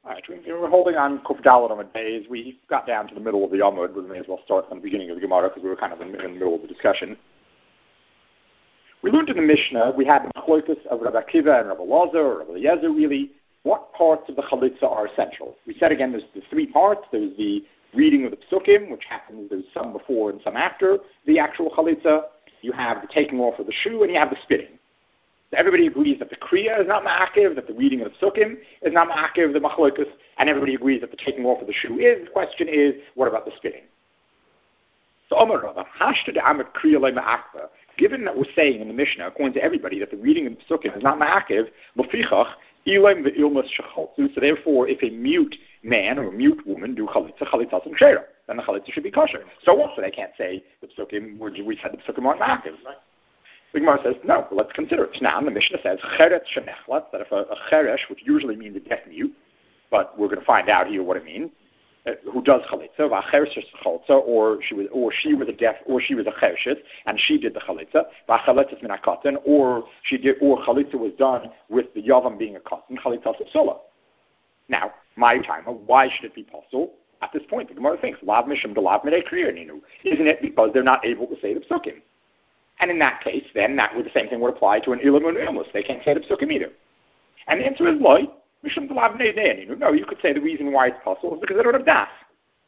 All right, we're holding on Kuf Dalet on the days. We got down to the middle of the Yomud. We may as well start from the beginning of the Gemara because we were kind of in the middle of the discussion. We learned in the Mishnah, we had the Machlokas of Rabbi Akiva and Rabbi Lazar, or Rabbi Eliezer, really, what parts of the Chalitza are essential. We said again, there's the three parts. There's the reading of the Psukim, which happens, there's some before and some after the actual Chalitza. You have the taking off of the shoe, and you have the spitting. So everybody agrees that the Kriya is not Ma'akiv, that the reading of the Psukim is not Ma'akiv, the Machlokas, and everybody agrees that the taking off of the shoe is. The question is, what about the spitting? So, Omar Rabba, Hashta de Amet Kriya le Ma'akva, given that we're saying in the Mishnah, according to everybody, that the reading of the Psukim is not Ma'akiv, Lefichach, Ilaim ve'ilmas shechaltzu, so therefore, if a mute man or a mute woman do Chalitza, Chalitza and Kshera, then the Chalitza should be kosher. So also they can't say the Psukim, we said the Psukim aren't Ma'akiv, right? The Gemara says, no, let's consider it. Now, the Mishnah says, Cheret shenechlat, that if a cheresh, which usually means a deaf mute, but we're going to find out here what it means, who does chalitza, or she was a deaf, or she was a chereshes, and she did the chalitza, or chalitza was done with the yavam being a katan, chalitza psula. Now, my time, why should it be possible? At this point, the Gemara thinks, lav mishum de lav midei kriya ninu. Isn't it because they're not able to say the psukim? And in that case, then the same thing would apply to an ilam and ilmus. They can't say the psukim either. And the answer is why? No, you could say the reason why it's possible is because they don't have das.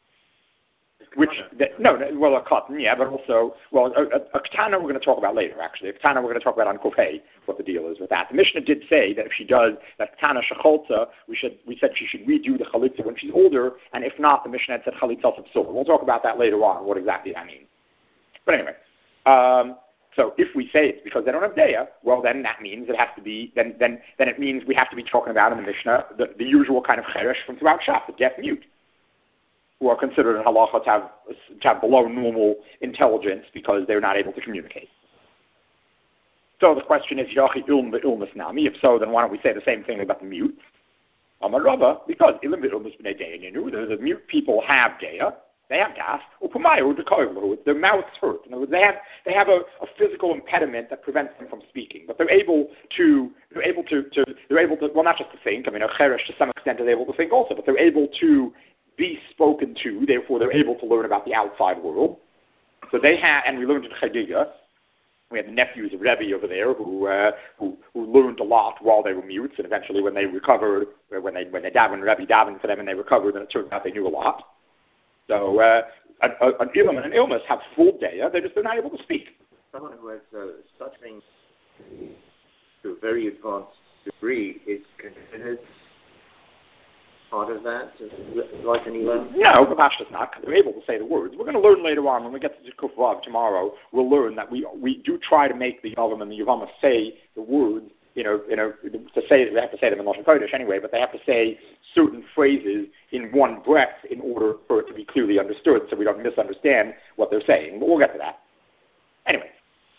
A cotton, yeah, but also, a katana we're going to talk about later, actually. A katana we're going to talk about on Kofei, what the deal is with that. The Mishnah did say that if she does that katana shecholza, we said she should redo the chalitza when she's older, and if not, the Mishnah had said chalitza psula. We'll talk about that later on, what exactly that means. But anyway, so if we say it's because they don't have daya, well, then that means it has to be. Then it means we have to be talking about in the Mishnah the usual kind of cheresh from throughout Shaf, the deaf mute, who are considered in halacha to have below normal intelligence because they're not able to communicate. So the question is, yachi ilm ve'ilmus nami. If so, then why don't we say the same thing about the mute? Amar Rava, because ilm ve'ilmus b'nei daya ninu, the mute people have daya. They have das, their mouths hurt. In other words, they have a physical impediment that prevents them from speaking, but they're able to, well, not just to think. I mean, a cheresh to some extent is able to think also, but they're able to be spoken to. Therefore, they're able to learn about the outside world. So they have, and we learned in Chagiga. We had the nephews of Rebbe over there who learned a lot while they were mutes, and eventually, when they recovered, when they davened, Rebbe davened for them, and they recovered, then it turned out they knew a lot. So an ilam and an illness have full daya, they're not able to speak. Someone who has stuttering to a very advanced degree is considered part of that, like an ilam? No, Gamash does not, because they're able to say the words. We're going to learn later on, when we get to Kuf Vav tomorrow, we'll learn that we do try to make the Yavam and the Yavama say the words, to say, they have to say them in Lashon Kodesh anyway, but they have to say certain phrases in one breath in order for it to be clearly understood, so we don't misunderstand what they're saying. But we'll get to that. Anyway.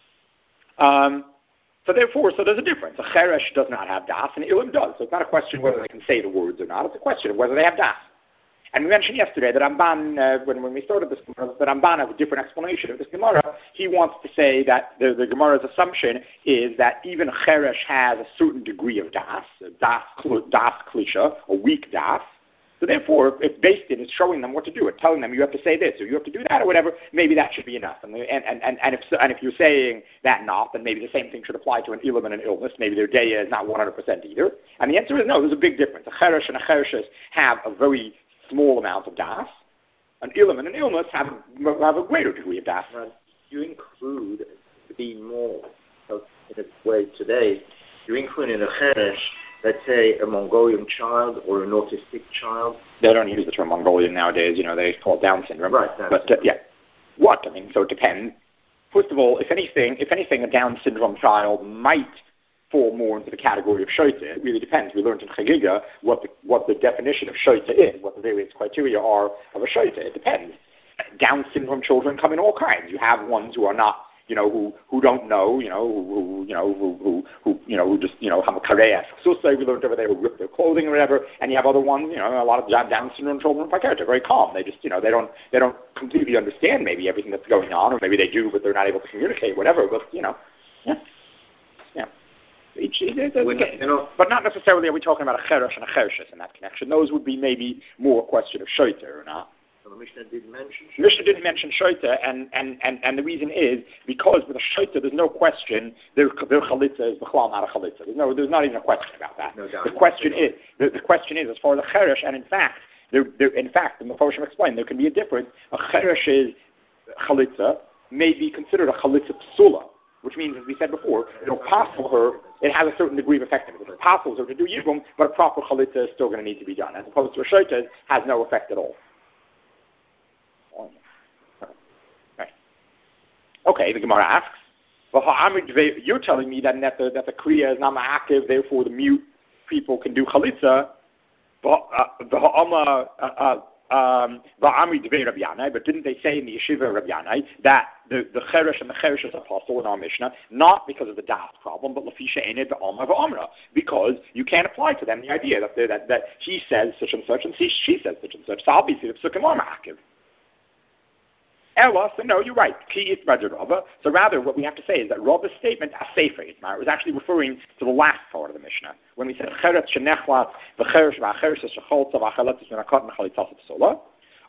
So there's a difference. A cheresh does not have das, and ilim does. So it's not a question whether they can say the words or not. It's a question of whether they have das. And we mentioned yesterday that Ramban, when we started this Gemara, that Ramban has a different explanation of this Gemara. He wants to say that the Gemara's assumption is that even a cheresh has a certain degree of das klisha, a weak das. So therefore, if based in, it's showing them what to do. It's telling them you have to say this or you have to do that or whatever. Maybe that should be enough. And if you're saying that not, then maybe the same thing should apply to an ilam and an illness. Maybe their daya is not 100% either. And the answer is no. There's a big difference. A cheresh and a chereshes have a very small amount of das. An ilam and an illness have a greater degree of das. Now, you include, to be more in a way today, you include in a cheresh, let's say, a Mongolian child or an autistic child. They don't use the term Mongolian nowadays. They call it Down syndrome. Right. Yeah. What? I mean, so it depends. First of all, if anything, a Down syndrome child might fall more into the category of shoita. It really depends. We learned in Chagiga what the definition of shoita is, what the various criteria are of a shoita. It depends. Down syndrome children come in all kinds. You have ones who are not, who don't know, who just, hamakareyas. So say we learned over there who rip their clothing or whatever, and you have other ones, a lot of Down syndrome children are very calm. They just, they don't completely understand maybe everything that's going on, or maybe they do, but they're not able to communicate, whatever. But yeah. But not necessarily are we talking about a cheresh and a chereshes in that connection. Those would be maybe more a question of shoita or not. So the Mishnah didn't mention shoita. Mishnah didn't mention shoita, and the reason is because with a shoita there's no question their chalitza is b'chlal not a chalitza. There's not even a question about that. No doubt. The question is as far as a cheresh, and in fact, the Mefarshim explained there can be a difference. A cheresh's chalitza may be considered a chalitza psula, which means, as we said before, it'll passel her. It has a certain degree of effectiveness. It passels her to do yibum, but a proper chalitza is still going to need to be done, as opposed to a shoita has no effect at all. Okay, the Gemara asks, you're telling me that the kriya is not ma'akiv, therefore the mute people can do chalitza, but didn't they say in the yeshiva Rabbi Yanai that the cheresh and the chereshes are possible in our Mishnah, not because of the das problem, but lafisha ened ba'alma va'amra, because you can't apply to them the idea that he says such and such and she says such and such. So obviously the psukim are ma'akiv. Ella, so no, you're right. So rather, what we have to say is that Rava's statement, Asefer Yitmar, was actually referring to the last part of the Mishnah. When we said, Cheretz shenechlat, v'cheresh v'acheresh shecholza v'achaletis v'nakot v'chalitzas v'sola,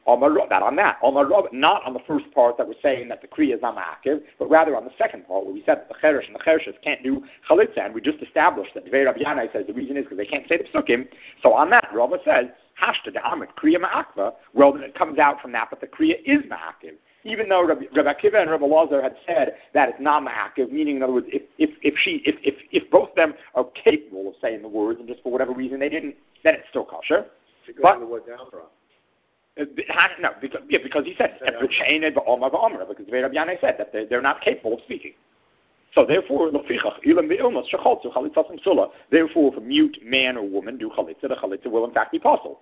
not on the first part that we're saying that the kriya is not ma'akiv, but rather on the second part where we said that the cheresh and the chereshes can't do chalitza, and we just established that Dvei Rabbi Yanai says the reason is because they can't say the psukim. So on that, Rava says, Hashta da'amrit kriya ma'akva, well then it comes out from that, but the kriya is ma'akiv. Even though Rabbi Akiva and Rabbi Lazar had said that it's not ma'akiv, meaning in other words, if both of them are capable of saying the words and just for whatever reason they didn't, then it's still kosher. But the word down no, because he said because Rabbi Yanai said that they're not capable of speaking. So therefore, therefore, if a mute man or woman do chalitza, the chalitza will in fact be possible.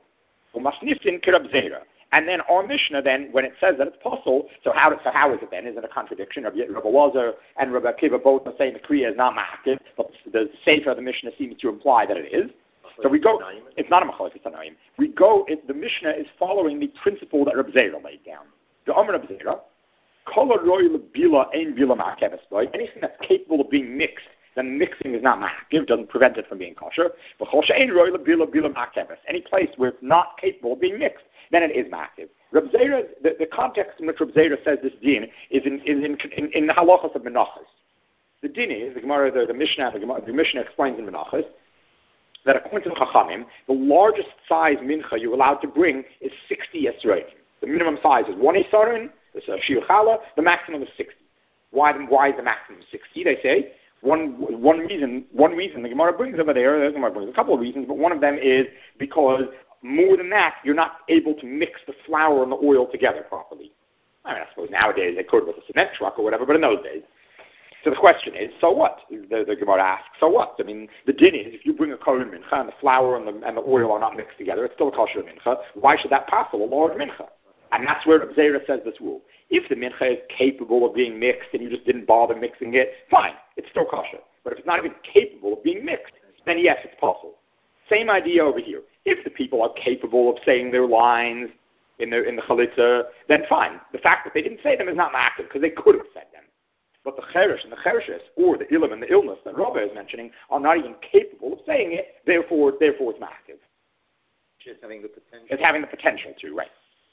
And then our Mishnah, then, when it says that it's possible, so how is it then? Is it a contradiction? Rabbi Lazar and Rabbi Akiva both are saying the kriya is not ma'akiv, but the sefer of the Mishnah seems to imply that it is. So we go, it's not a machlokes tanaim. The Mishnah is following the principle that Reb Zera laid down. The Amar Reb Zera, kol haroy lebila ein bila ma'akeves boy. Anything that's capable of being mixed, then mixing is not ma'akiv, doesn't prevent it from being kosher. But chol she'ein roy lebila bila ma'akeves. Any place where it's not capable of being mixed, then it is ma'akiv. Reb Zera, the context in which Reb Zera says this din is in the halachas of menachos. The din is the Gemara, the Mishnah explains in menachos that according to the Chachamim, the largest size mincha you're allowed to bring is 60 esrogim. The minimum size is 1 esaron, it's a shiur challah, the maximum is 60. Why is the maximum 60? They say one reason the Gemara brings over there, the Gemara brings a couple of reasons, but one of them is because more than that, you're not able to mix the flour and the oil together properly. I mean, I suppose nowadays they could with a cement truck or whatever, but in those days. So the question is, so what? The Gemara asks, so what? I mean, the din is, if you bring a kohen mincha and the flour and the oil are not mixed together, it's still a kosher mincha. Why should that pass a large mincha? And that's where Zera says this rule. If the mincha is capable of being mixed and you just didn't bother mixing it, fine, it's still kosher. But if it's not even capable of being mixed, then yes, it's possible. Same idea over here. If the people are capable of saying their lines in the chalitza, then fine. The fact that they didn't say them is not ma'akiv, because they could have said them. But the cheresh and the chereshes, or the ilim and the illness that Rabbi is mentioning, are not even capable of saying it, therefore it's ma'akiv. It's having the potential. It's having the potential to, right.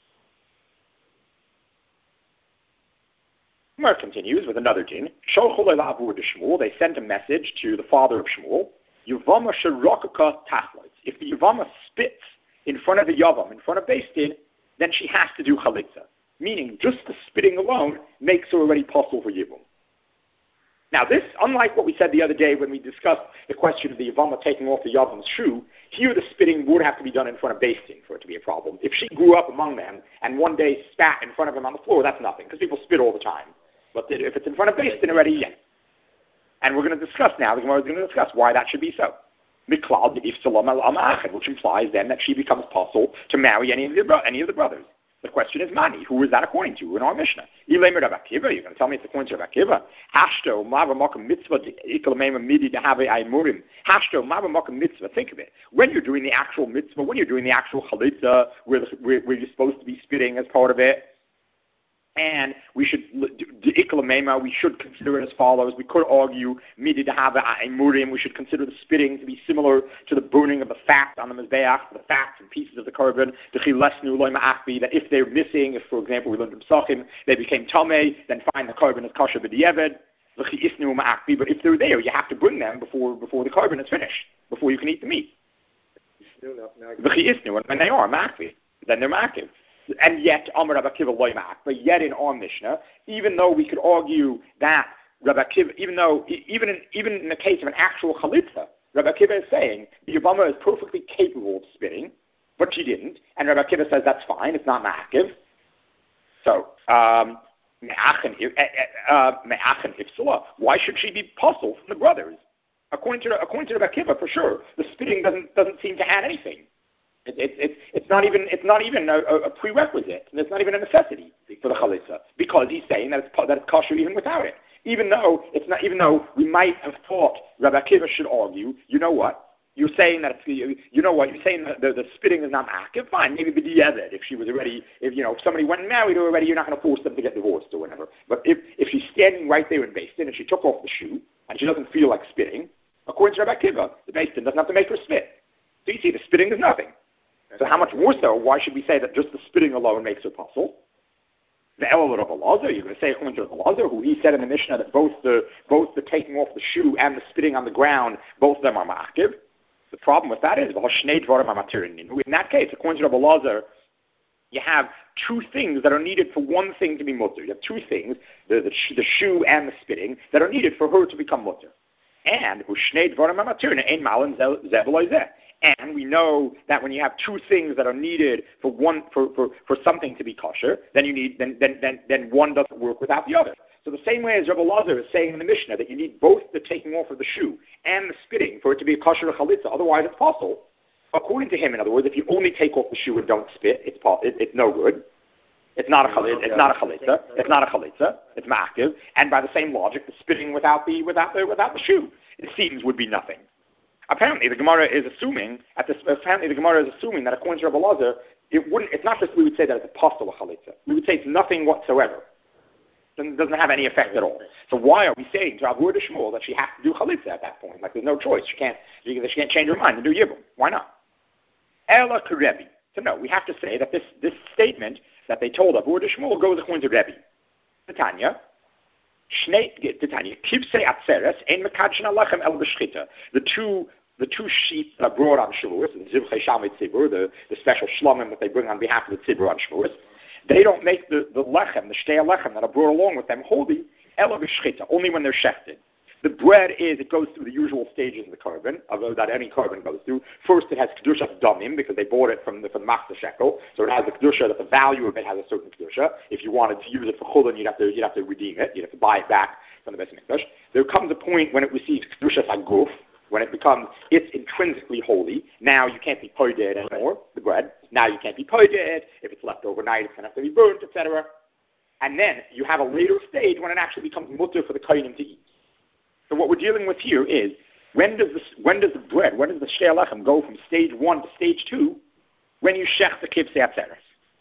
Gemara continues with another din. They sent a message to the father of Shmuel. Yuvama sherokaka tachloitz. If the Yuvama spits in front of the Yavam, in front of Beis Din, then she has to do chalitza. Meaning, just the spitting alone makes her already possible for Yibum. Now this, unlike what we said the other day when we discussed the question of the Yavama taking off the Yavam's shoe, here the spitting would have to be done in front of Beis Din for it to be a problem. If she grew up among them and one day spat in front of him on the floor, that's nothing, because people spit all the time. But if it's in front of Beis Din already, yes. And we're going to discuss now, the Gemara is going to discuss why that should be so. Miklal if Salam al-Amachad, which implies then that she becomes possible to marry any of the brothers. The question is Mani. Who is that according to in our Mishnah? You're going to tell me it's according to Rabbi Akiva? Hashto ma'avamaka mitzvah ikalamema midi dehave aimurim. Hashto ma'avamaka mitzvah. Think of it. When you're doing the actual mitzvah, when you're doing the actual chalitza, where you're supposed to be spitting as part of it, And we should consider it as follows. We could argue, we should consider the spitting to be similar to the burning of the fat on the mizbeach, the fats and pieces of the korban, that if they're missing, if, for example, we learned from Psachim, they became tamei, then fine, the korban is kosher b'di'eved. But if they're there, you have to bring them before the korban is finished, before you can eat the meat. When they are ma'akvi, then they're ma'akiv. And yet, Amar Rabbi Akiva loy ma'ak. But yet, in our Mishnah, even though we could argue that Rabbi Akiva, even in the case of an actual chalitza, Rabbi Akiva is saying the Yavama is perfectly capable of spitting, but she didn't. And Rabbi Akiva says that's fine; it's not ma'akiv. So, me'achen ifsula. Why should she be puzzled from the brothers? According to Rabbi Akiva, for sure, the spitting doesn't seem to add anything. It's not even a prerequisite. It's not even a necessity for the chalitza, because he's saying that it's kosher even without it. Even though we might have thought Rabbi Akiva should argue, you know what? You're saying that you're saying that the spitting is not active. Fine, maybe b'di'eved, if she was already, if somebody went and married her already, you're not going to force them to get divorced or whatever. But if she's standing right there in Beis Din and she took off the shoe and she doesn't feel like spitting, according to Rabbi Akiva, the Beis Din doesn't have to make her spit. So you see, the spitting is nothing. So how much more so, why should we say that just the spitting alone makes her puzzle? The Elul of Elazar, you're going to say according to Elazar, who he said in the Mishnah that both the taking off the shoe and the spitting on the ground, both of them are ma'akiv. The problem with that is, in that case, according to Elazar, you have two things that are needed for one thing to be mutter. You have two things, the shoe and the spitting, that are needed for her to become mutter. And and we know that when you have two things that are needed for something to be kosher, then one doesn't work without the other. So the same way as Rabbi Elazar is saying in the Mishnah that you need both the taking off of the shoe and the spitting for it to be a kosher chalitza, otherwise it's possible. According to him, in other words, if you only take off the shoe and don't spit, it's no good. It's not a chalitza. It's not a chalitza. It's ma'akiv. And by the same logic, the spitting without the shoe, it seems, would be nothing. Apparently, the Gemara is assuming that according to Rabbi Elazar, it's not just we would say that it's a postel of chalitza. We would say it's nothing whatsoever. It doesn't have any effect at all. So why are we saying to Avur de Shmuel that she has to do chalitza at that point? Like there's no choice. She can't change her mind and do yibum. Why not? Ela Rebbe. So no, we have to say that this statement that they told Avur de Shmuel goes according to Rebbe. Tanya. Kibsei atzeres ein mekadshna lachem el b'shchita. The two sheep that are brought on Shavuos, the Zivchei Shamei Tzibur, the special shlomim that they bring on behalf of the Tzibur on Shavuos, they don't make the lechem, the shtei lechem that are brought along with them holy, ela b'shchita, only when they're shechted. The bread it goes through the usual stages of the korban, that any korban goes through. First, it has kedusha damim because they bought it from the machzor shekel, so it has the kedusha that the value of it has a certain kedusha. If you wanted to use it for chulin, you'd have to redeem it. You'd have to buy it back from the Beis Mikdash. There comes a point when it receives kedusha saguf, when it's intrinsically holy. Now you can't be poided anymore, the bread. Now you can't be poided. If it's left overnight, it's going to have to be burnt, etc. And then you have a later stage when it actually becomes mutter for the kohanim to eat. So what we're dealing with here is when does the shtei lechem go from stage 1 to stage 2 when you shech the kibsei atzeres?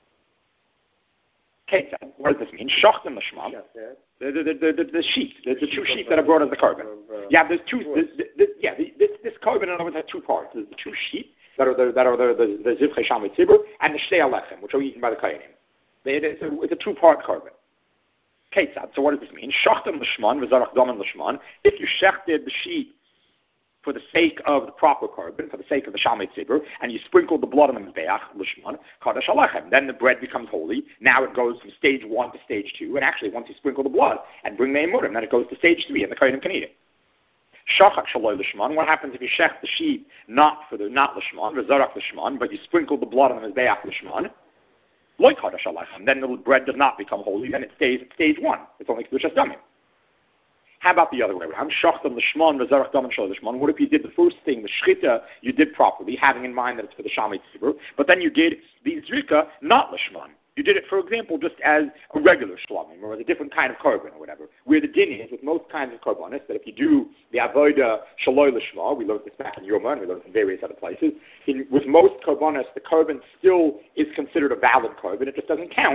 Okay, so what does this mean? Shachtim l'shman. The sheep, the two sheep that are brought as the korban. Yeah, there's two. This korban in other words has two parts. There's the two sheep that are the Zivchei Shamei Tzibur and the shtei lechem, which are eaten by the kohanim. It's a two-part korban. So what does this mean? Shachtem l'shman v'zarach damen l'shman. If you shechted the sheep for the sake of the proper korban, for the sake of the Shamei Tzibur, and you sprinkled the blood on the mizbeach l'shman, kadosh alechem. Then the bread becomes holy. Now it goes from stage 1 to stage 2, and actually once you sprinkle the blood and bring the emurim, then it goes to stage 3, and the kohanim can eat it. Shachak shaloi l'shman. What happens if you shech the sheep not l'shman, v'zarach l'shman, but you sprinkle the blood on the mizbeach l'shman? Then the bread does not become holy, then it stays at stage 1. It's only kedushas damim. How about the other way around? Shachtam l'shman v'zarach damen shel l'shman. What if you did the first thing, the shchita, you did properly, having in mind that it's for the Shamei Tzibur, but then you did the zrika not l'shman. You did it, for example, just as a regular shlomim, or as a different kind of korban, or whatever. Where the din is, with most kinds of korbanos, that if you do the avodah shaloi l'shma, we learned this back in Yoma, and we learned it in various other places, with most korbanos, the korban still is considered a valid korban. It just doesn't count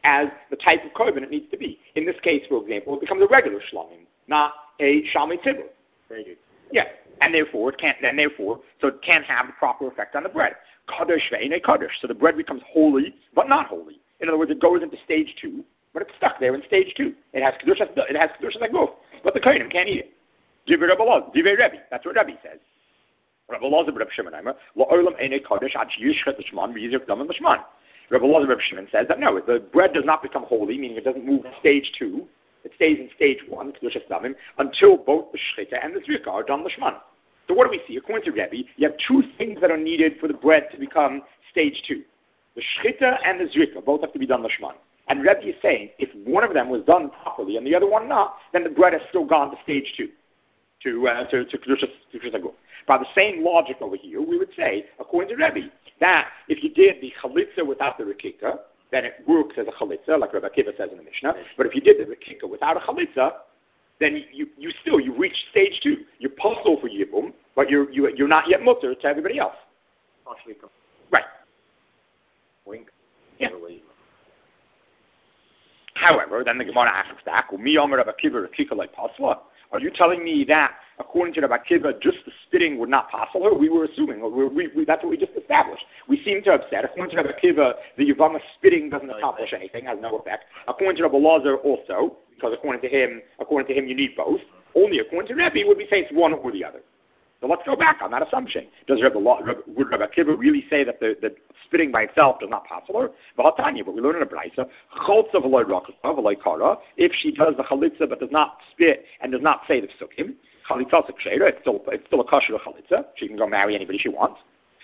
as the type of korban it needs to be. In this case, for example, it becomes a regular shlamim, not a shalmei tzibur. Yeah, and therefore it can't have the proper effect on the bread. Kadosh ve'enei kadosh. So the bread becomes holy, but not holy. In other words, it goes into stage 2, but it's stuck there in stage 2. It has kedushas aguf, but the kohanim can't eat it. Divrei Rabbi Elazar, Divrei Rebbe. That's what Rebbe says. Rabbi Elazar, Rabbi Shimon, la'olam enei kadosh ad sheyishchet l'shman v'yizruk dam l'shman. Rabbi Elazar, Rabbi Shimon says that no, the bread does not become holy, meaning it doesn't move to stage 2. It stays in stage 1, kedushas damim, until both the shchita and the zrika are dam l'shman. So what do we see? According to Rebbe, you have 2 things that are needed for the bread to become stage 2. The shchita and the zrika both have to be done l'shman. And Rebbe is saying, if one of them was done properly and the other one not, then the bread has still gone to stage 2, to kedushas aguf. By the same logic over here, we would say, according to Rebbe, that if you did the chalitza without the rekika, then it works as a chalitza, like Rabbi Akiva says in the Mishnah. But if you did the rekika without a chalitza, then you reach stage 2. You're possible for yibum, but you're not yet mutter to everybody else. Right. Wink. Yeah. However, then the Gemara asks back, are you telling me that, according to Rabbi Akiva, just the spitting would not passel her? We were assuming, that's what we just established. We seem to have said, according to Rabbi Akiva, the Yavama spitting doesn't accomplish anything, has no effect. According to Rabbi Elazar also, because according to him, you need both. Only according to Rebbe would we say it's one or the other. So let's go back on that assumption. Would Rabbi Akiva really say that the spitting by itself does not passel her? But we learn in a brayso, if she does the chalitza but does not spit and does not say the psukim, it's still a kosher chalitza. She can go marry anybody she wants.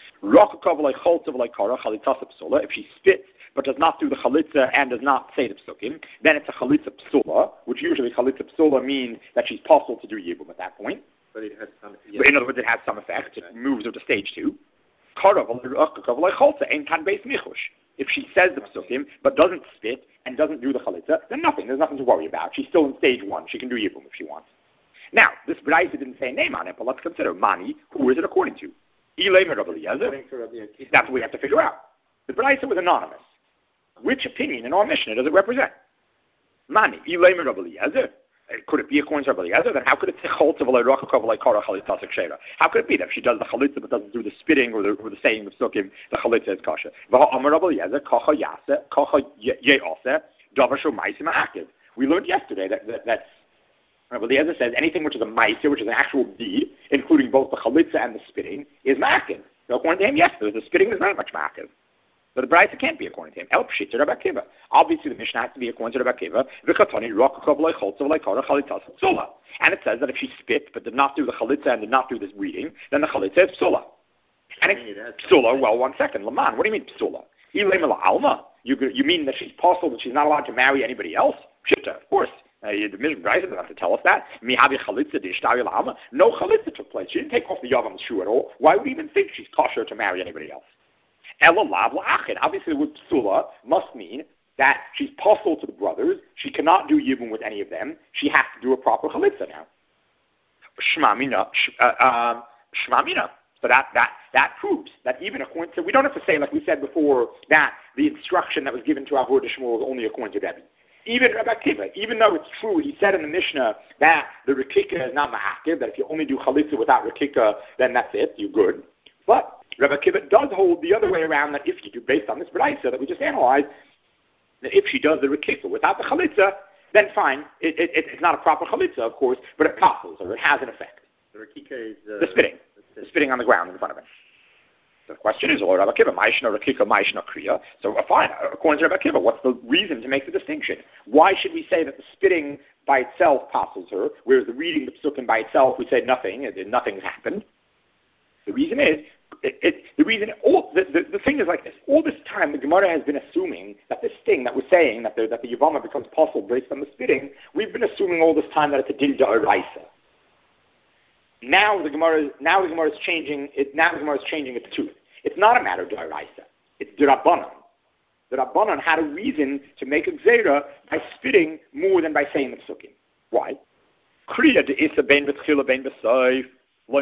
If she spits but does not do the chalitza and does not say the psukim, then it's a chalitza psula, which usually chalitza psula means that she's possible to do yibum at that point. But it has some. But in other words, it has some effect. It moves her to stage 2. If she says the psukim but doesn't spit and doesn't do the chalitza, then nothing. There's nothing to worry about. She's still in stage 1. She can do yibum if she wants. Now, this Braisa didn't say a name on it, but let's consider Mani. Who is it according to? That's what we have to figure out. The Braisa was anonymous. Which opinion in our Mishnah does it represent? Mani. Could it be according to Rabbi Eliezer? Then how could it say How could it be that if she does the chalitza but doesn't do the spitting or the saying of psukim, the chalitza is kosher? We learned yesterday that Rabbi Eliezer says anything which is a ma'aser, which is an actual deed, including both the chalitza and the spitting, is ma'akiv. So according to him, yes, the spitting is not much ma'akiv. But the Braisa can't be according to him. El Pshita Rabbi Akiva. Obviously, the Mishnah has to be according to Rabbi Akiva. And it says that if she spit but did not do the chalitza and did not do this reading, then the chalitza is psula. And it's psula. Well, 1 second, Laman. What do you mean psula? You mean that she's possible, but she's not allowed to marry anybody else? Pshita, of course. The Mishnah Braisa doesn't have to tell us that. No chalitza took place. She didn't take off the Yavam's shoe at all. Why would we even think she's kosher to marry anybody else? Obviously, with psula must mean that she's possible to the brothers. She cannot do yibum with any of them. She has to do a proper chalitza now. Shmamina. So that proves that even according to, we don't have to say, like we said before, that the instruction that was given to Avur Shmuel was only according to Rebbe. Even Rabbi Akiva, even though it's true, he said in the Mishnah that the rekika is not ma'akiv, that if you only do chalitza without rekika, then that's it, you're good. But Rabbi Akiva does hold the other way around, that if you do, based on this Braisa that we just analyzed, that if she does the rekika without the chalitza, then fine. It's not a proper chalitza, of course, but it passes, or it has an effect. The rekika is the spitting. The spitting on the ground in front of it. The question is, Rabbi Akiva, ma'ishna rekika, ma'ishna kriya. So fine, according to Rabbi Akiva, what's the reason to make the distinction? Why should we say that the spitting by itself passes her, whereas the reading the psukim by itself, we say nothing's happened? The reason is, the thing is like this. All this time, the Gemara has been assuming that this thing that we're saying, that the Yavama becomes possible based on the spitting, we've been assuming all this time that it's a din da'oraisa. Now the Gemara is changing it. Now the Gemara is changing its tune. It's not a matter of da'oraisa. It's d'Rabbanan. The Rabbanan had a reason to make a gzeira by spitting more than by saying the psukim. Why? Kriya de'isa bein b'tchila bein b'sayf.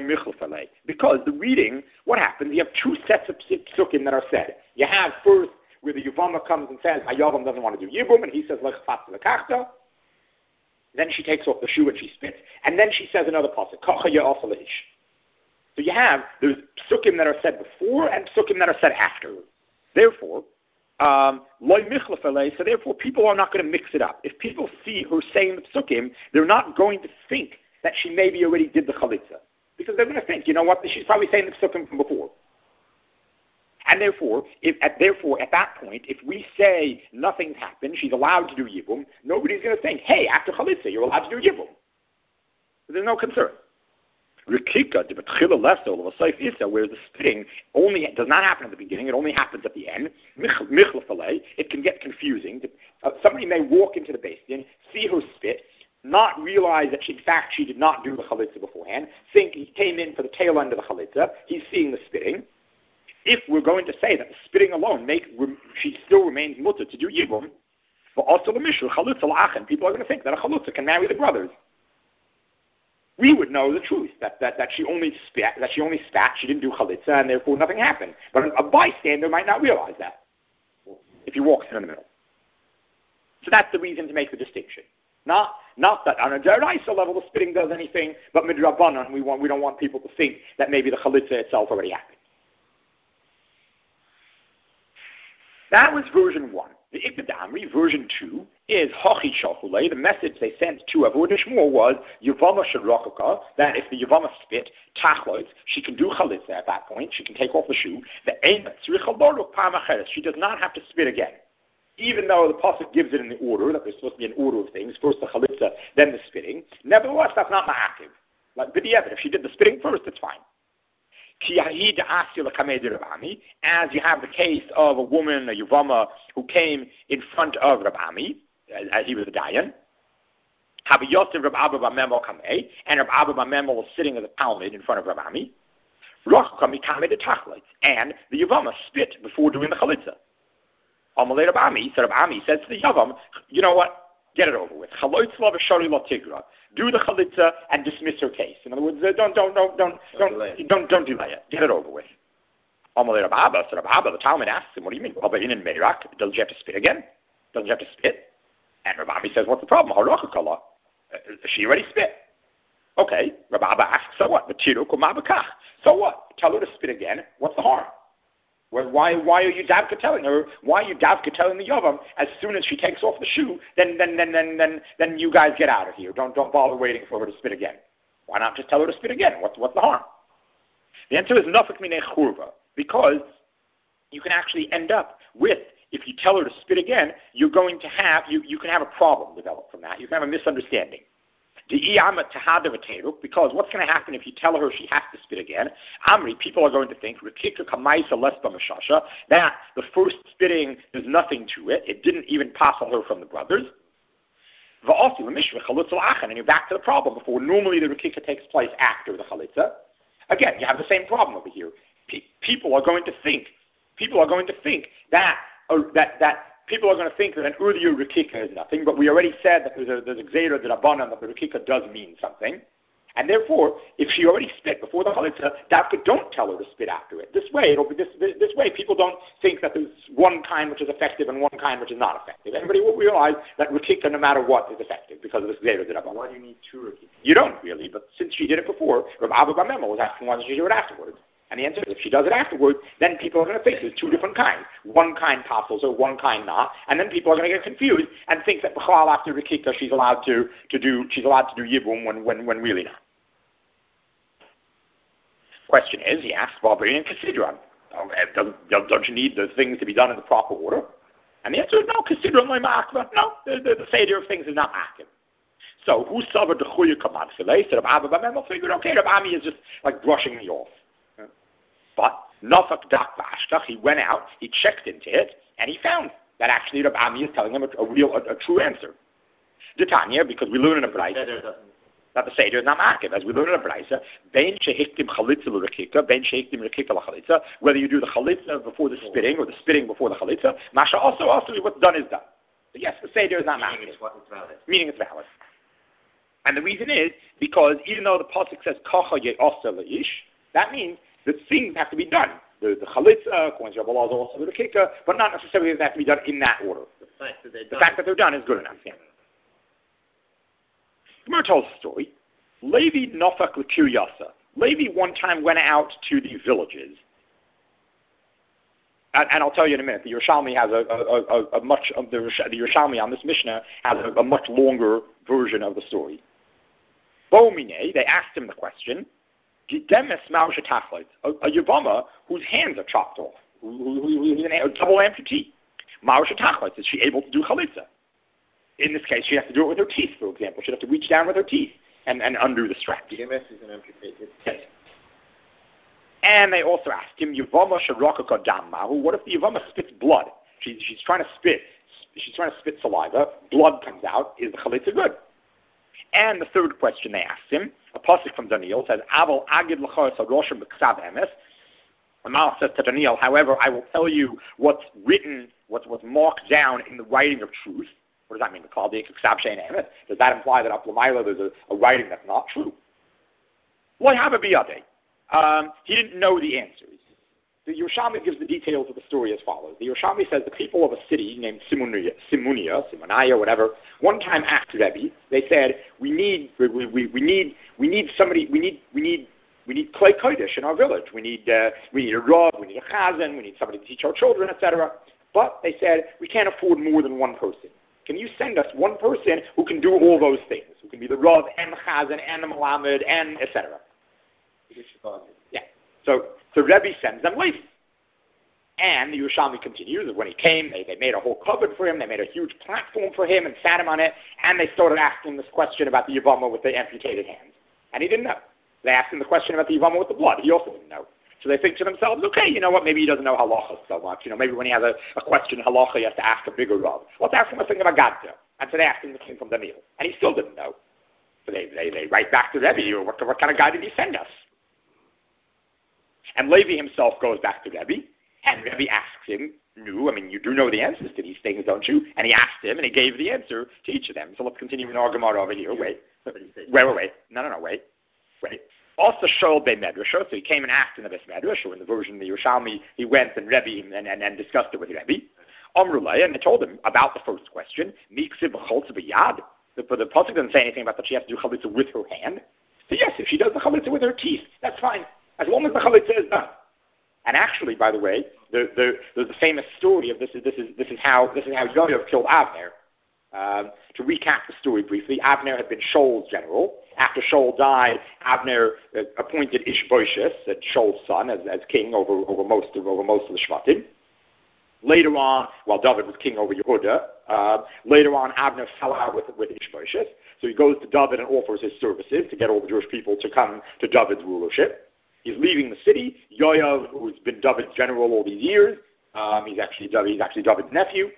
Because the reading, what happens? You have 2 sets of psukim that are said. You have first where the Yavama comes and says, my Yavam doesn't want to do Yibum, and he says, Lech Fatz Lekachta. Then she takes off the shoe and she spits. And then she says another pasuk, Kocha Ye'asa Leish. So you have, there's psukim that are said before and psukim that are said after. Therefore, loy michlefele, so therefore people are not going to mix it up. If people see her saying the psukim, they're not going to think that she maybe already did the chalitza. Because they're going to think, you know what, she's probably saying the psukim from before. And therefore, at that point, if we say nothing's happened, she's allowed to do Yibum, nobody's going to think, hey, after chalitza, you're allowed to do Yibum. So there's no concern. Rikika, where the spitting only does not happen at the beginning, it only happens at the end. It can get confusing. Somebody may walk into the Beis Din, see her spit, not realize that in fact she did not do the chalitza beforehand, think he came in for the tail end of the chalitza, he's seeing the spitting. If we're going to say that the spitting alone she still remains mutter to do Yibum, but also the Mishra, chalitza la'achen, people are going to think that a chalitza can marry the brothers. We would know the truth, that she only spat, she didn't do chalitza, and therefore nothing happened. But a bystander might not realize that if he walks in the middle. So that's the reason to make the distinction. Not that on a deraisa level the spitting does anything, but midrabanan we don't want people to think that maybe the chalitza itself already happened. That was version 1. The Ikbadamri, version 2, is Hachi Shachule. The message they sent to Avodah Shmuel was Yavama Shadrakaka, that if the Yavama spit, Tachloitz, she can do Chalitza at that point, she can take off the shoe. The Eimat Tzricha Pamacheres, she does not have to spit again. Even though the Pasuk gives it in the order, that there's supposed to be an order of things, first the Chalitza, then the spitting. Nevertheless, that's not Ma'akiv. Like B'di'evet, if she did the spitting first, it's fine. As you have the case of a woman, a Yavama, who came in front of Rab Ami, as he was a Dayan. And Rab Abba Bamemel was sitting as a Talmud in front of Rab Ami. And the Yavama spit before doing the Chalitza. Amalei Rab Ami, so Rab Ami said to the Yavam, you know what? Get it over with. Do the chalitza and dismiss her case. In other words, don't delay it. Get it over with. Amalei Rab Abba, so Rab Abba, the Talmud asks him, what do you mean? Doesn't she have to spit again? Doesn't she have to spit? And Rab Ami says, what's the problem? She already spit. Okay, Rab Abba asks, so what? So what? Tell her to spit again. What's the harm? Well, why are you davka telling her? Why are you davka telling the Yavam as soon as she takes off the shoe? Then you guys get out of here. Don't bother waiting for her to spit again. Why not just tell her to spit again? What's the harm? The answer is nafik minei churva, because you can actually end up with, if you tell her to spit again, you're going to have you can have a problem develop from that. You can have a misunderstanding. Because what's going to happen if you tell her she has to spit again? Amri, people are going to think that the first spitting, there's nothing to it. It didn't even passel her from the brothers. And you're back to the problem before. Normally the Rikika takes place after the Chalitza. Again, you have the same problem over here. People are going to think that people are going to think that an earlier Rikika is nothing, but we already said that there's a Gzeira D'Rabbanan that the Rikika does mean something. And therefore, if she already spit before the Chalitza, Davka don't tell her to spit after it. This way, this way people don't think that there's one kind which is effective and one kind which is not effective. Everybody will realize that Rikika, no matter what, is effective because of this Gzeira D'Rabbanan. Why do you need two Rikikas? You don't really, but since she did it before, Rav Abba Bamemel was asking why she do it afterwards. And the answer is, if she does it afterwards, then people are going to think there's two different kinds. One kind passels or one kind not. And then people are going to get confused and think that B'chal after Rikika she's allowed to do Yibum when really not. Question is, he asks, well, bring in Kesidron. Don't you need the things to be done in the proper order? And the answer is no, Kesidron loy ma'akva. No, the Seder of things is not ma'akiv. So, who suffered the Chuya Kamad Filei? So, Rav Abba Bamemel figured, okay, Rav Ami is just like brushing me off. But Nafak Dak Vashtach, he went out, he checked into it, and he found that actually Rav Ami is telling him a true answer. D'Tanya, because we learn in a Braisa that the Seder is not ma'akiv, as we learn in a Braisa, Bein Shehiktim Chalitza l'Rekika, Bein Shehiktim Rekika l'Chalitza, whether you do the Chalitza before the spitting or the spitting before the Chalitza, Masha also what's done is done. So yes, the Seder is not ma'akiv. Meaning it's valid. And the reason is because even though the pasuk says Kacha Ye'asa La'ish, that means that things have to be done. the chalitza, according to Rabbi Elazar, also the kikah, but not necessarily that to be done in that order. The fact that they're done is good enough. Yeah. Gemara tells a story. Levi nofak l'kiryasa. Levi one time went out to the villages. And I'll tell you in a minute, the Yerushalmi has the Yerushalmi on this Mishnah has a much longer version of the story. Bo'omine, they asked him the question, Gidemes ma'usha tachlit, a Yavama whose hands are chopped off, who's a double amputee. Ma'usha tachlit, is she able to do chalitza? In this case, she has to do it with her teeth, for example. She'd have to reach down with her teeth and undo the strap. Gidemes is an amputated. Yes. And they also asked him, Yavama Sharaka Damahu, what if the Yavama spits blood? She's trying to spit saliva, blood comes out, is the chalitza good? And the third question they asked him, a pasuk from Daniel says, Aval Agid L'chor Saroshim B'Ksav Emes. Amal says to Daniel, however, I will tell you what's written, what's marked down in the writing of truth. What does that mean? Does that imply that up Lamaila there's a writing that's not true? Well, I have a biyade. He didn't know the answers. The Yerushalmi gives the details of the story as follows. The Yerushalmi says the people of a city named Simunia, whatever, one time asked Rebbe, they said, we need somebody, we need Klei Kodesh in our village. We need a Rav, we need a Chazan, we need somebody to teach our children, etc. But they said, we can't afford more than one person. Can you send us one person who can do all those things, who can be the Rav and the Chazan and the Malamed and etc.? Yeah. So Rebbe sends them Levi. And the Yerushalmi continues that when he came, they made a whole cupboard for him, they made a huge platform for him and sat him on it, and they started asking this question about the Yavama with the amputated hands. And he didn't know. They asked him the question about the Yavama with the blood. He also didn't know. So they think to themselves, okay, you know what, maybe he doesn't know halacha so much. You know, maybe when he has a question in halacha, he has to ask a bigger Rav. Let's ask him a thing about Gadda. And so they asked him the thing from Daniel. And he still didn't know. So they write back to Rebbe, what kind of guy did he send us? And Levi himself goes back to Rebbe, and Rebbe asks him, you do know the answers to these things, don't you? And he asked him, and he gave the answer to each of them. So let's continue in our Gemara over here. Wait. No, wait. Also showed Bei Medrash, so he came and asked in the Beis Medrash, or in the version of the Yerushalmi, he went and Rebbe and discussed it with Rebbe. Amrullah, and they told him about the first question. Miksib b'choltz b'yad. The pasuk doesn't say anything about that she has to do chalitza with her hand. So yes, if she does the chalitza with her teeth, that's fine, as long as the chalitza is done. And actually, by the way, there's a famous story of this is how Yoav killed Avner. To recap the story briefly, Avner had been Shaul's general. After Shaul died, Avner appointed Ishbosheth, Shaul's son, as king over most of the Shvatim. Later on, while David was king over Yehuda, later on Avner fell out with Ishbosheth. So he goes to David and offers his services to get all the Jewish people to come to David's rulership. He's leaving the city. Yoav, who's been David's general all these years, he's actually David's nephew.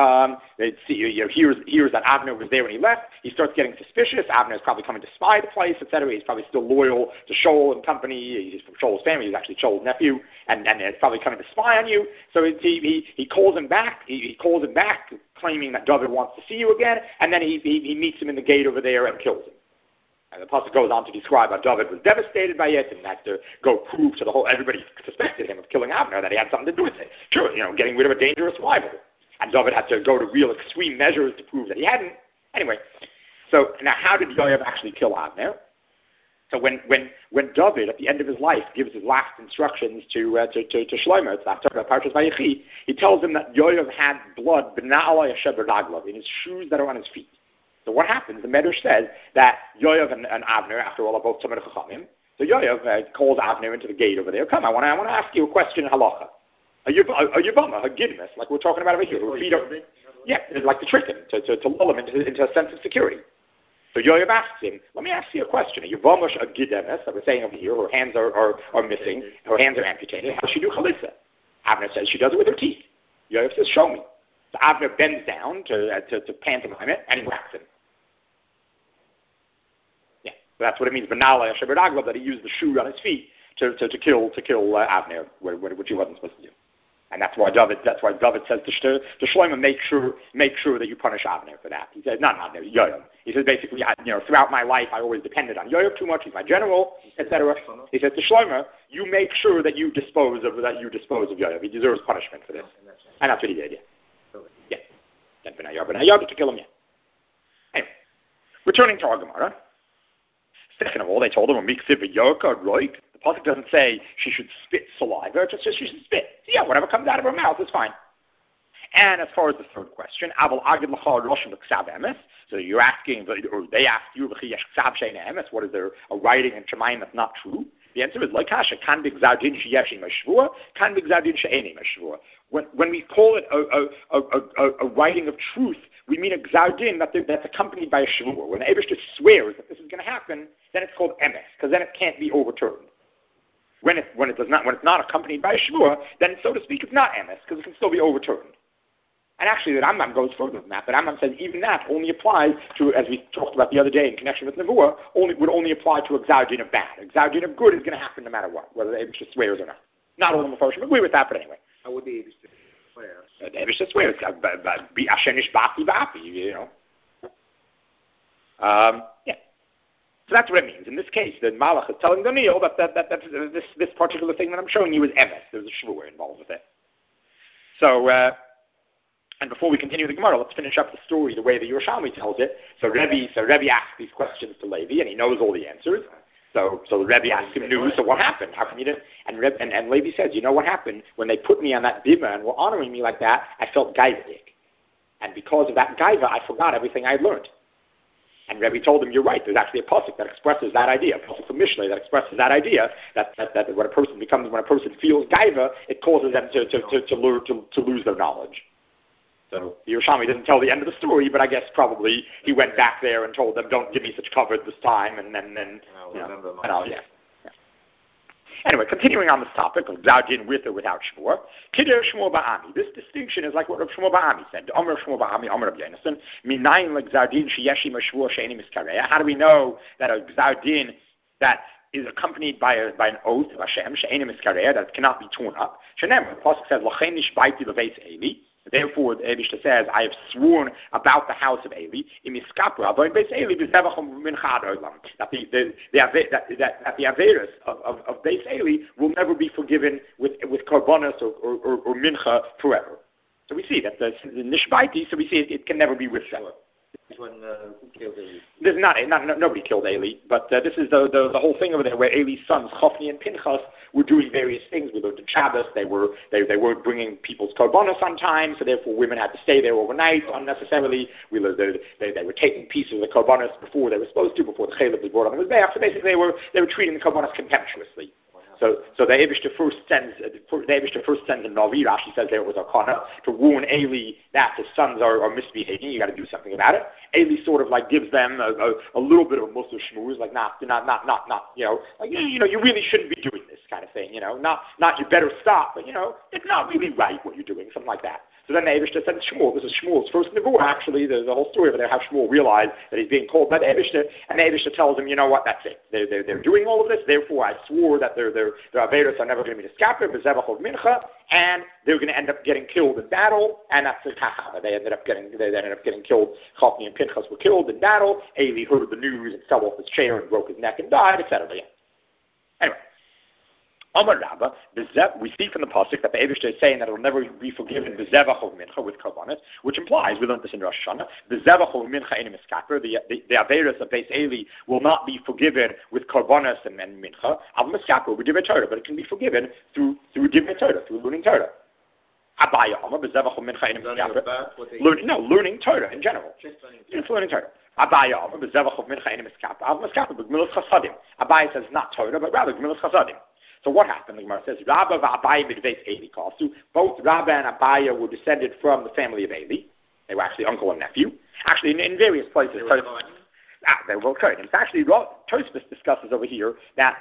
Hears that Avner was there when he left. He starts getting suspicious. Avner's probably coming to spy the place, etc. He's probably still loyal to Shaul and company. He's from Shaul's family. He's actually Shaul's nephew, and it's probably coming to spy on you. So he calls him back. He calls him back, claiming that David wants to see you again, and then he meets him in the gate over there and kills him. And the pasuk goes on to describe how David was devastated by it and had to go prove to the whole, everybody suspected him of killing Avner, that he had something to do with it. Sure, getting rid of a dangerous rival. And David had to go to real extreme measures to prove that he hadn't. Anyway, so now how did Yoav actually kill Avner? So when David, at the end of his life, gives his last instructions to Shlomo, it's after Parshas Vayechi, he tells him that Yoav had blood b'na'alai asher b'raglav, in his shoes that are on his feet. So what happens? The Medrash says that Yoav and Avner, after all, are both Tamid Chachamim. So Yoav calls Avner into the gate over there. Come, I want to ask you a question in halacha. A Yavama, a Gidmus, like we're talking about over here. Like to trick him, to lull him into a sense of security. So Yoav asks him, let me ask you a question. A Yavama, a Gidemus, that we're saying over here, her hands are missing, her hands are amputated. How does she do chalitza? Avner says she does it with her teeth. Yoav says, show me. So Avner bends down to pantomime it, and he whacks him. Yeah, so that's what it means. Benala Shabbat that he used the shoe on his feet to kill Avner, which he wasn't supposed to do. And that's why David says to Shlomo, make sure that you punish Avner for that. He says, not Avner, Yoav. He says basically, throughout my life, I always depended on Yoav too much. He's my general, etc. He says to Shlomo, you make sure that you dispose of Yoav. He deserves punishment for this, and that's what he did. Yeah. To kill him. Yeah. Anyway, returning to our Gemara. Second of all, they told him, the pasuk doesn't say she should spit saliva, it just says she should spit. So yeah, whatever comes out of her mouth is fine. And as far as the third question, so you're asking, or they ask you, what is there a writing in Shemayim that's not true? The answer is, when we call it a writing of truth, we mean a gzardin that's accompanied by a shvua. When the Eibishter swears that this is going to happen, then it's called emes, because then it can't be overturned. When it's not accompanied by a shvua, then so to speak, it's not emes, because it can still be overturned. And actually, the Rambam goes further than that. The Rambam says even that only applies to, as we talked about the other day in connection with Nevuah, would only apply to a gzardin of bad. A gzardin of good is going to happen no matter what, whether the Eibishter swears or not. Not all the Mephoshim agree with that, but anyway. How would the Eibishter swear? The Eibishter swears, be Asher Nishbati Vapi, Yeah. So that's what it means. In this case, the Malach is telling Daniel that this particular thing that I'm showing you is emes. There's a shvua involved with it. So, and before we continue the Gemara, let's finish up the story the way the Yerushalmi tells it. So Rebbe asks these questions to Levi, and he knows all the answers. So the Rebbe asks him, so what happened? How come you didn't? And Levi says, you know what happened? When they put me on that bima and were honoring me like that, I felt gaivadik. And because of that gaiva, I forgot everything I learned. And Rebbe told him, you're right, there's actually a pasuk that expresses that idea, a pasuk from Mishlei that expresses that idea, that when a person feels gaiva, it causes them to lose their knowledge. So the Yerushalmi doesn't tell the end of the story, but I guess probably he went back there and told them, don't give me such cover this time, and then yeah. Anyway, continuing on this topic of Gzardin with or without Shmur, Kidder Shmur Ba'ami. This distinction is like what Rav Shmuel Ba'ami said. Omer Shmur Ba'ami, Omer Rav Yonason. Minayin Gzardin Sheyeshim Shmur Sheini Miskareya. How do we know that a Gzardin that is accompanied by an oath of Hashem Sheini Miskareya, that cannot be torn up? Shenem, the pasuk says, L'chein nishbaiti leveis Eli. Therefore, the Eibishter says, I have sworn about the house of Eli, that the Averis of Beis Eli will never be forgiven with Korbanos or Mincha forever. So we see that the Nishbaiti, so we see it can never be withheld. When who killed Eli? There's nobody killed Eli, but this is the whole thing over there where Eli's sons Chofni and Pinchas were doing various things. We learned in Shabbos they weren't bringing people's korbanos on time, so therefore women had to stay there overnight unnecessarily. We learned they were taking pieces of the korbanos before they were supposed to, before the chaylev was brought on the mizbeach. So basically they were treating the korbanos contemptuously. So the Eibishter first sends a Navi, Rashi says there was a Kana, to warn Eli that his sons are misbehaving, you got to do something about it. Eli sort of like gives them a little bit of a musar shmooze, like not, you really shouldn't be doing this kind of thing, not you better stop, but it's not really right what you're doing, something like that. So then the Eibishter sends Shmuel. This is Shmuel's first nevuah, actually. There's a whole story over there how Shmuel realized that he's being called by the Eibishter, and the Eibishter tells him, you know what, that's it. They're doing all of this, therefore I swore that their Averos are never going to be discovered, B'zevach of Mincha, and they're going to end up getting killed in battle, and that's the Kachava. They ended up getting killed. Chofni and Pinchas were killed in battle. Eli heard the news and fell off his chair and broke his neck and died, etc. Yeah. Anyway. Amar Rabba, we see from the pasuk that the Eibishter is saying that it will never be forgiven b'zevach of mincha with korbanos, which implies, we learned this in Rosh Hashanah, b'zevach of mincha enim miskaper, the Averis of Beis Eli will not be forgiven with korbanos and mincha, av miskaper with divrei Torah, but it can be forgiven through divrei Torah, through learning Torah. Abaya Amar b'zevach of mincha enim miskaper, learning Torah in general. It's learning Torah. Abaya Amar b'zevach of mincha enim miskaper, av miskaper b'gmilas chasadim. Abaya says not Torah, but rather gmilas chasadim. So what happened? The Gemara says, Rabba v'Abaya midveis Eli kasu. Both Rabba and Abaya were descended from the family of Eli. They were actually uncle and nephew. Actually, in various places. They were both Kohanim. Actually, Tosfos discusses over here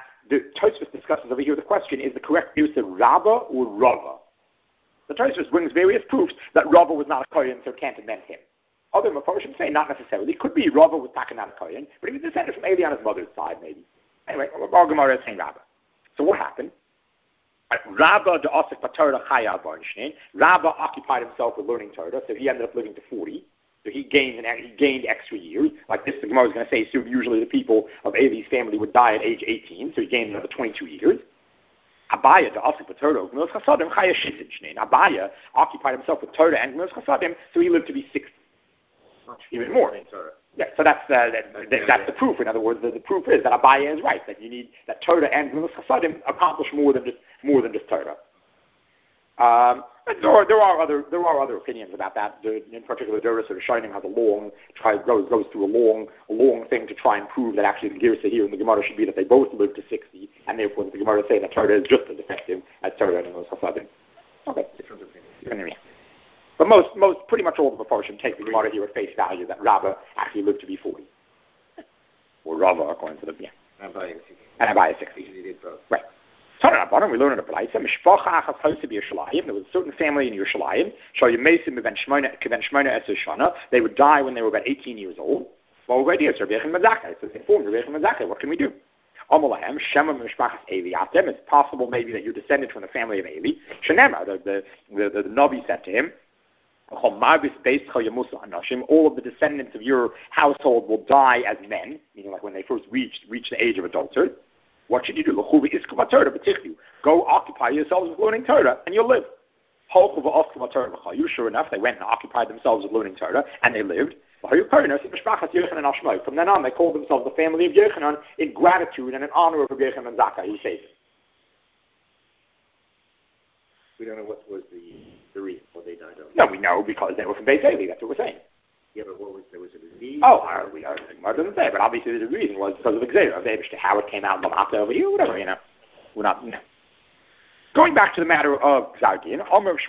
the question, is the correct use of Rabba or Rava? The Tosfos brings various proofs that Rava was not a Kohen, so can't amend him. Other Mephoshim say not necessarily. It could be Rava was not a Kohen, but he was descended from Eli on his mother's side, maybe. Anyway, our Gemara is saying Rabba. So what happened? Rabba occupied himself with learning Torah, so he ended up living to 40. So he gained extra years. Like this, the Gemara is going to say, so usually the people of Eli's family would die at age 18, so he gained another 22 years. Abaya occupied himself with Torah and Gemilas Chasadim, so he lived to be 60. Even more. Yeah, so that's the proof. In other words, the proof is that Abaya is right, that you need that Torah and Gemilas Chasadim accomplish more than just Torah. There are other opinions about that. In particular, Doris sort of Shining has goes through a long thing to try and prove that actually the Girsa here in the Gemara should be that they both live to 60, and therefore the Gemara say that Torah is just as effective as Torah and Gemilas Chasadim. Okay, different opinions. But pretty much all of the Mepharshim take the Gemara here at face value that Rabbah actually lived to be 40, or Rava according to the and Abaya 60. He did both. Right. We learn in the Braisa, there was a certain family in Yerushalayim, they would die when they were about 18 years old. So they informed Rebbeinu Mazakeh, what can we do? It's possible maybe that you're descended from the family of Eli. The Navi said to him, all of the descendants of your household will die as men, meaning like when they first reach the age of adulthood. What should you do? Go occupy yourselves with learning Torah, and you'll live. Sure enough, they went and occupied themselves with learning Torah, and they lived. From then on, they called themselves the family of Yochanan in gratitude and in honor of Yochanan and Zakkai, who saved them. We don't know what was the reason why they died. No, we know because they were from Beit Eli. That's what we're saying. Yeah, but there was a disease? I didn't say, but obviously the reason was because of Xavier, of how it came out, Lamata over here, whatever, We're not, Going back to the matter of Gzardin,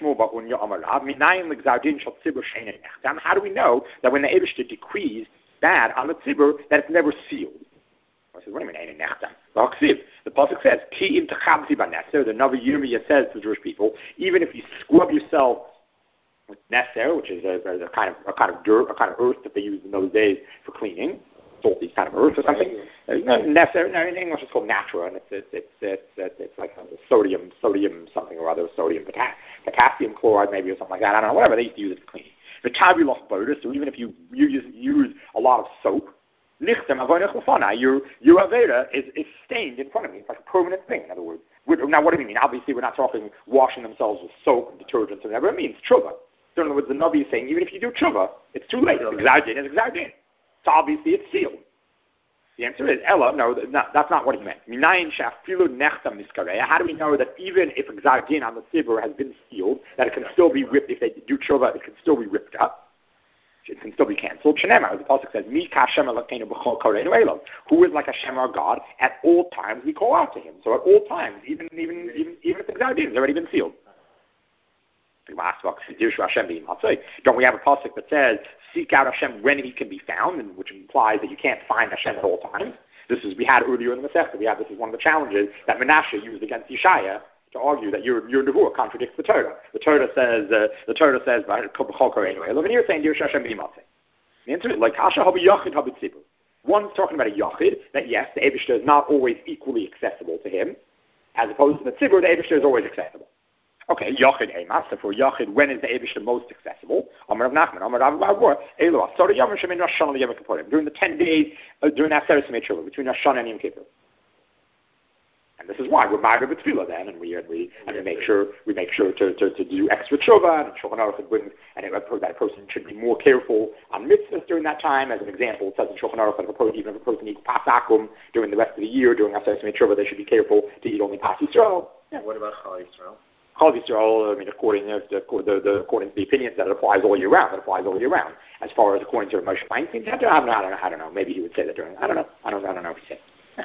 how do we know that when the Eibishter decrees bad on the Tzibur, that it's never sealed? I said, what do you mean, Ein Nechtam? The Pasuk says, Ki im techabzi b'neser, the Navi Yirmiyah says to the Jewish people, even if you scrub yourself with neser, which is a kind of dirt, a kind of earth that they used in those days for cleaning, salty kind of earth or something. Neser, in English it's called natra, and it's like sodium something or other, potassium chloride maybe or something like that. I don't know, whatever they used to use it for cleaning. The tabi lost bodus, so even if you use a lot of soap, your avera is stained in front of me. It's like a permanent thing, in other words. Now, what do we mean? Obviously, we're not talking washing themselves with soap and detergents or whatever. It means tshuva. So in other words, the Navi is saying, even if you do tshuva, it's too late. Gzardin is Gzardin. So obviously, it's sealed. The answer is, Ella, no, that's not what he meant. How do we know that even if a Gzardin on the Tzibur has been sealed, that it can still be ripped, if they do tshuva, it can still be ripped up? It can still be cancelled. Shenema, the Pasuk says, who is like Hashem our God? At all times we call out to him. So at all times, even if the Gzardin has already been sealed. Don't we have a pasuk that says, seek out Hashem when he can be found, and which implies that you can't find Hashem at all times? We had earlier in the Masechta, this is one of the challenges that Menashe used against Yeshaya to argue that your nevuah contradicts the Torah. The Torah says, and you're saying, Hashem the answer is, like Hasha habi yachid habi tzibur. One's talking about a yachid, that yes, the Eibishter is not always equally accessible to him, as opposed to the tzibur, the Eibishter is always accessible. Okay, Yachid Emas, so for Yachid, when is the Eibishter most accessible? Amar of Nachman, Amar of Avor, Elu, Asara Yom Hashem in Rosh Hashanah Yom Kippurim, during the 10 days, during Aseret Semei Tshuva, between Rosh Hashanah and Yom Kippur. And this is why we're married with Tefillah then, and we make sure to do extra tshuva, and Shulchan Aruch brings, and that a person should be more careful on mitzvahs during that time. As an example, it says in Shulchan Aruch that even if a person eats pas akum during the rest of the year, during Aseret Semei Tshuva, they should be careful to eat only pas Yisrael. Yeah. What about Chal Yisrael? Chal Yisrael, according to the opinions, that it applies all year round. It applies all year round. As far as according to Moshe Feinstein, I don't know. Maybe he would say that during. I don't know if he said. Yeah.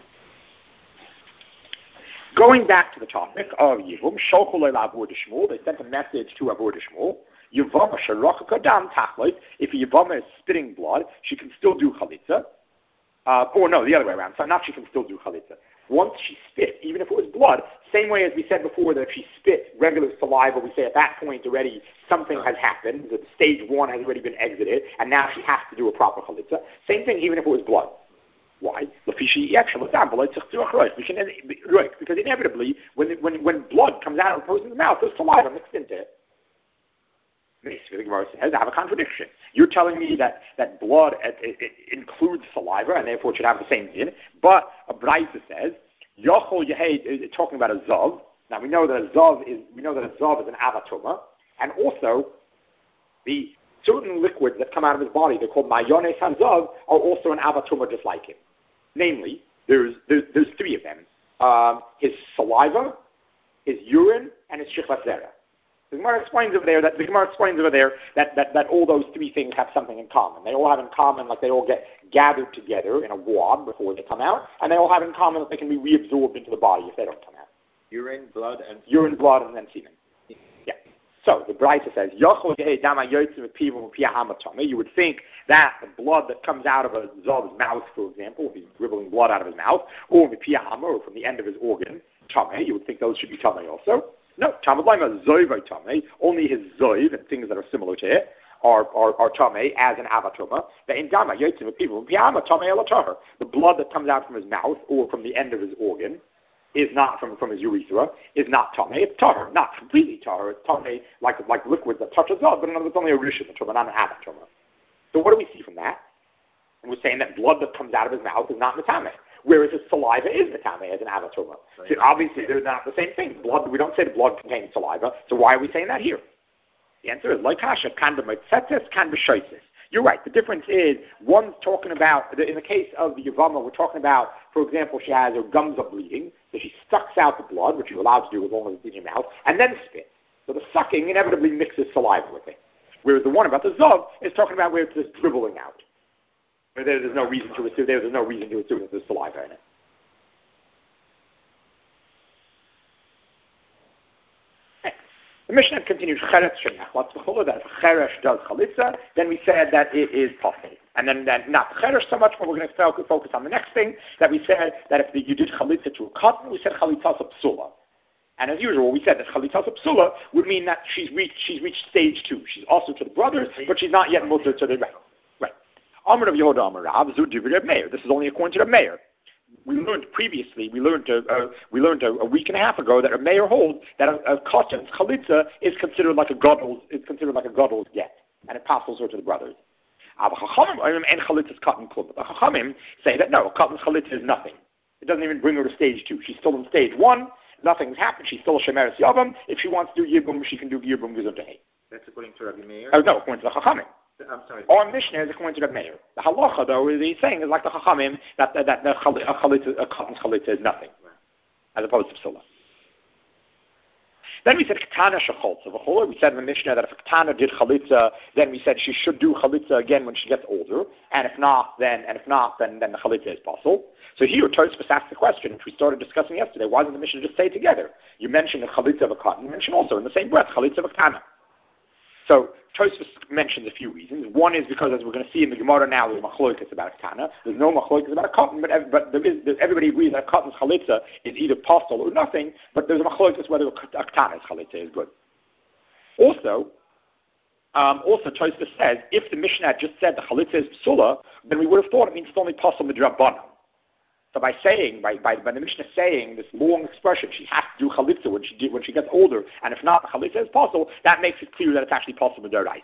Going back to the topic of Yivum, they sent a message to Avur Shmuel. Yivama Sharach Kadam Tachlit. If Yivama is spitting blood, she can still do chalitza. Or no, the other way around. So not she can still do chalitza. Once she spit, even if it was blood, same way as we said before that if she spit regular saliva, we say at that point already something has happened, that stage one has already been exited, and now she has to do a proper chalitza. Same thing even if it was blood. Why? Because inevitably, when blood comes out of a person's mouth, there's saliva mixed into it. Basically, the Gemara says, I have a contradiction. You're telling me that blood it includes saliva, and therefore it should have the same din, but a Braisa says, Yochol Yehei, talking about a Zav. Now we know that a Zav is an avatuma, and also the certain liquids that come out of his body, they're called Mayones HaZav, are also an avatuma just like him. Namely, there's three of them. His saliva, his urine, and his Shechvat Zera. The Gemara explains over there that all those three things have something in common. They all have in common, like they all get gathered together in a wad before they come out, and they all have in common that they can be reabsorbed into the body if they don't come out. Urine, blood, and then semen. Yeah. So the Braisa says, you would think that the blood that comes out of a Zav's mouth, for example, if he's dribbling blood out of his mouth, or from the end of his organ, Tameh, you would think those should be Tameh also. No, Talmud Lama Zoivai Tameh, only his Zoiv and things that are similar to it are Tameh as an avatuma. The blood that comes out from his mouth or from the end of his organ is not from his urethra, is not Tameh, it's Tahar, not completely Tahar, it's Tameh like liquids that touch a Zav, but it's only a Rishon, not an avatuma. So what do we see from that? And we're saying that blood that comes out of his mouth is not Metameh. Whereas his saliva is Metameh as an avatuma. So obviously they're not the same thing. Blood, we don't say the blood contains saliva, so why are we saying that here? The answer is Loikasha, Kanda Moitzetes, Kanda Shoises. You're right. The difference is one's talking about, in the case of the Yavama, we're talking about, for example, her gums are bleeding, so she sucks out the blood, which you're allowed to do as long as it's in your mouth, and then spits. So the sucking inevitably mixes saliva with it. Whereas the one about the Zav is talking about where it's just dribbling out. There's no reason to assume that there's saliva in it. The Mishnah continues, Cheretz Shenach. What's the chula that if a Cheresh does chalitza, then we said that it is possible. And then not Cheresh so much, but we're going to focus on the next thing, that we said that if you did chalitza to a cotton, we said chalitza psula. And as usual, we said that chalitza psula would mean that she's reached stage 2. She's also to the brothers, but she's not yet mutter to the rest. Amar of Yehuda Amar Rav Zu Divrei Meir. This is only according to the Meir. We learned a week and a half ago that a Meir holds that a cotton's chalitza is considered like a gadol's get, and it passes her to the brothers. And chalitza's cotton club. The Chachamim say that no, a cotton's chalitza is nothing. It doesn't even bring her to stage 2. She's still in stage 1. Nothing's happened. She's still a shemeres yavam. If she wants to do yibum, she can do yibum gesundheit. That's according to Rabbi Meir. No, according to the Chachamim. I'm sorry. Our Mishnah is according to the Meir. The halacha, though, is he's saying is like the Chachamim that a cotton's chalitza is nothing, as opposed to psula. Then we said Ketana shecholza v'chola. We said in the Mishnah that if a Ketana did chalitza, then we said she should do chalitza again when she gets older, and if not, then the chalitza is possible. So here Tosfos asked the question, which we started discussing yesterday. Why doesn't the Mishnah just say together? You mentioned the chalitza of a cotton. You mentioned also in the same breath chalitza of a Ketana. So Tosfos mentions a few reasons. One is because, as we're going to see in the Gemara now, there's machlokas about a ketana. There's no machlokas about a cotton, but everybody agrees that a cotton's chalitza is either postal or nothing, but there's a machlokas whether a ketana's chalitza is good. Also Tosfos says, if the Mishnah had just said the chalitza is psula, then we would have thought it means it's only possible midrabanan. So by the Mishnah saying this long expression, she has to do chalitza when she gets older, and if not, the chalitza is possible, that makes it clear that it's actually possible deraisa.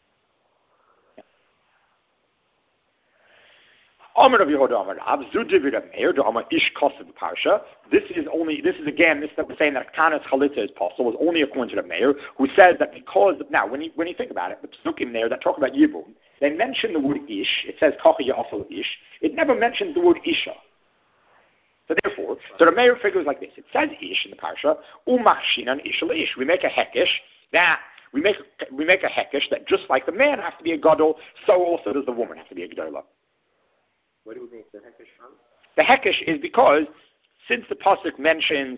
Amar of Yehuda Amar Rav Zu Divrei Meir do Amar Ish Kosev Parsha. This is that we're saying that Kana's chalitza is possible is only according to the Meir, who says that because now when you think about it, the psukim there that talk about yibum, they mention the word ish. It says Kacha Yafal Ish. It never mentions the word isha. So therefore, the Meir figures like this. It says ish in the parsha, umachshinan ish ish. We make a hekesh that just like the man has to be a gadol, so also does the woman have to be a gadola. What do we make the hekesh from? The hekesh is because since the pasuk mentions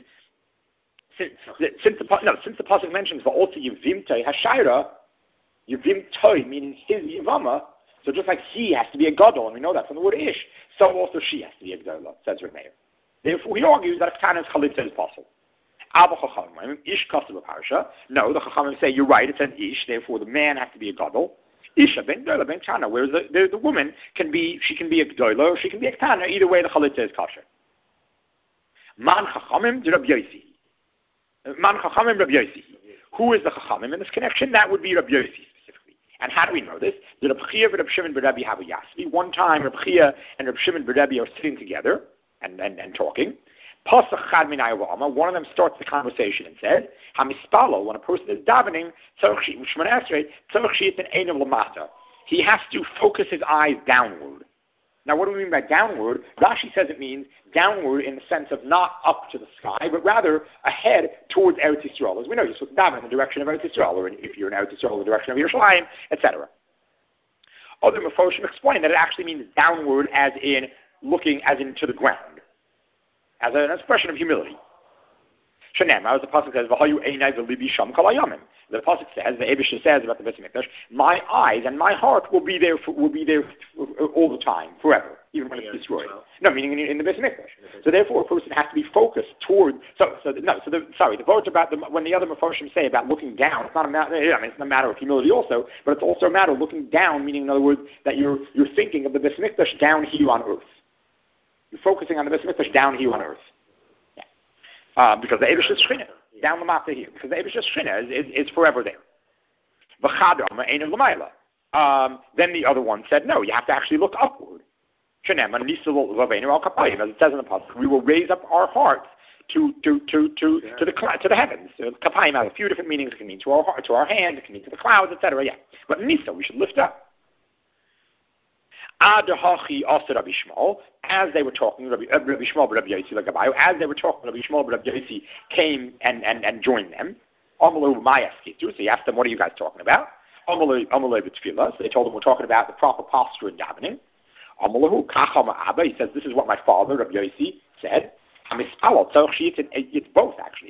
also yivimtoi hashayra, yivimtoi meaning his yivama. So just like he has to be a gadol, and we know that from the word ish, so also she has to be a gadola, says Rameir. Therefore, he argues that a Ketana's chalitza is possible. Ish kosev parsha. No, the Chachamim say you're right. It says ish. Therefore, the man has to be a gadol. Isha ben gdola ben Ketana. Whereas the woman can be a gdola or she can be a Ketana. Either way, the chalitza is kosher. Man Chachamim de Rabbi Yossi. Man Chachamim Rabbi Yossi. Who is the Chachamim in this connection? That would be Rabbi Yossi And how do we know this? The Reb Chia and Reb Shimon ben Rebbe have a yasvi. One time, Reb Chia and Reb Shimon ben Rebbe are sitting together and talking. Pasach Chad Min Ayavama, one of them starts the conversation and said, Hamispalo, when a person is davening, he has to focus his eyes downward. Now, what do we mean by downward? Rashi says it means downward in the sense of not up to the sky, but rather ahead towards Eretz Yisrael. As we know, you're supposed to daven in the direction of Eretz Yisrael, or if you're in Eretz Yisrael, in the direction of Yerushalayim, etc. Other Mefoshim explain that it actually means downward as in looking as into the ground, as an expression of humility. Shanem, as the pasuk says, "V'hayu einai v'libi sham kol hayamim." The pasuk says, the Eibusha says about the Beis Hamikdash, my eyes and my heart will be there all the time, forever, even when it's destroyed. No, meaning in the Beis Hamikdash. So therefore, a person has to be focused toward. The words about when the other Mefarshim say about looking down, it's not a matter. It's not a matter of humility also, but it's also a matter of looking down, meaning in other words that you're thinking of the Beis Hamikdash down here on earth. You're focusing on the Beis Hamikdash down here on earth. Because the Eibusha is Shechina, down the mata here. Because the Eibusha Shechina is forever there. Then the other one said, no, you have to actually look upward. As it says in the pasuk, we will raise up our hearts to the heavens. Kapayim has a few different meanings. It can mean to our hands, it can mean to the clouds, etc. Yeah, but Nisa, we should lift up. As they were talking, Rabbi Shmuel Rabbi Yossi as they were talking, Rabbi Shmuel Rabbi Yossi came and joined them. So he asked them, what are you guys talking about? So they told him, we're talking about the proper posture in davening. He says, this is what my father, Rabbi Yossi, said. It's both, actually.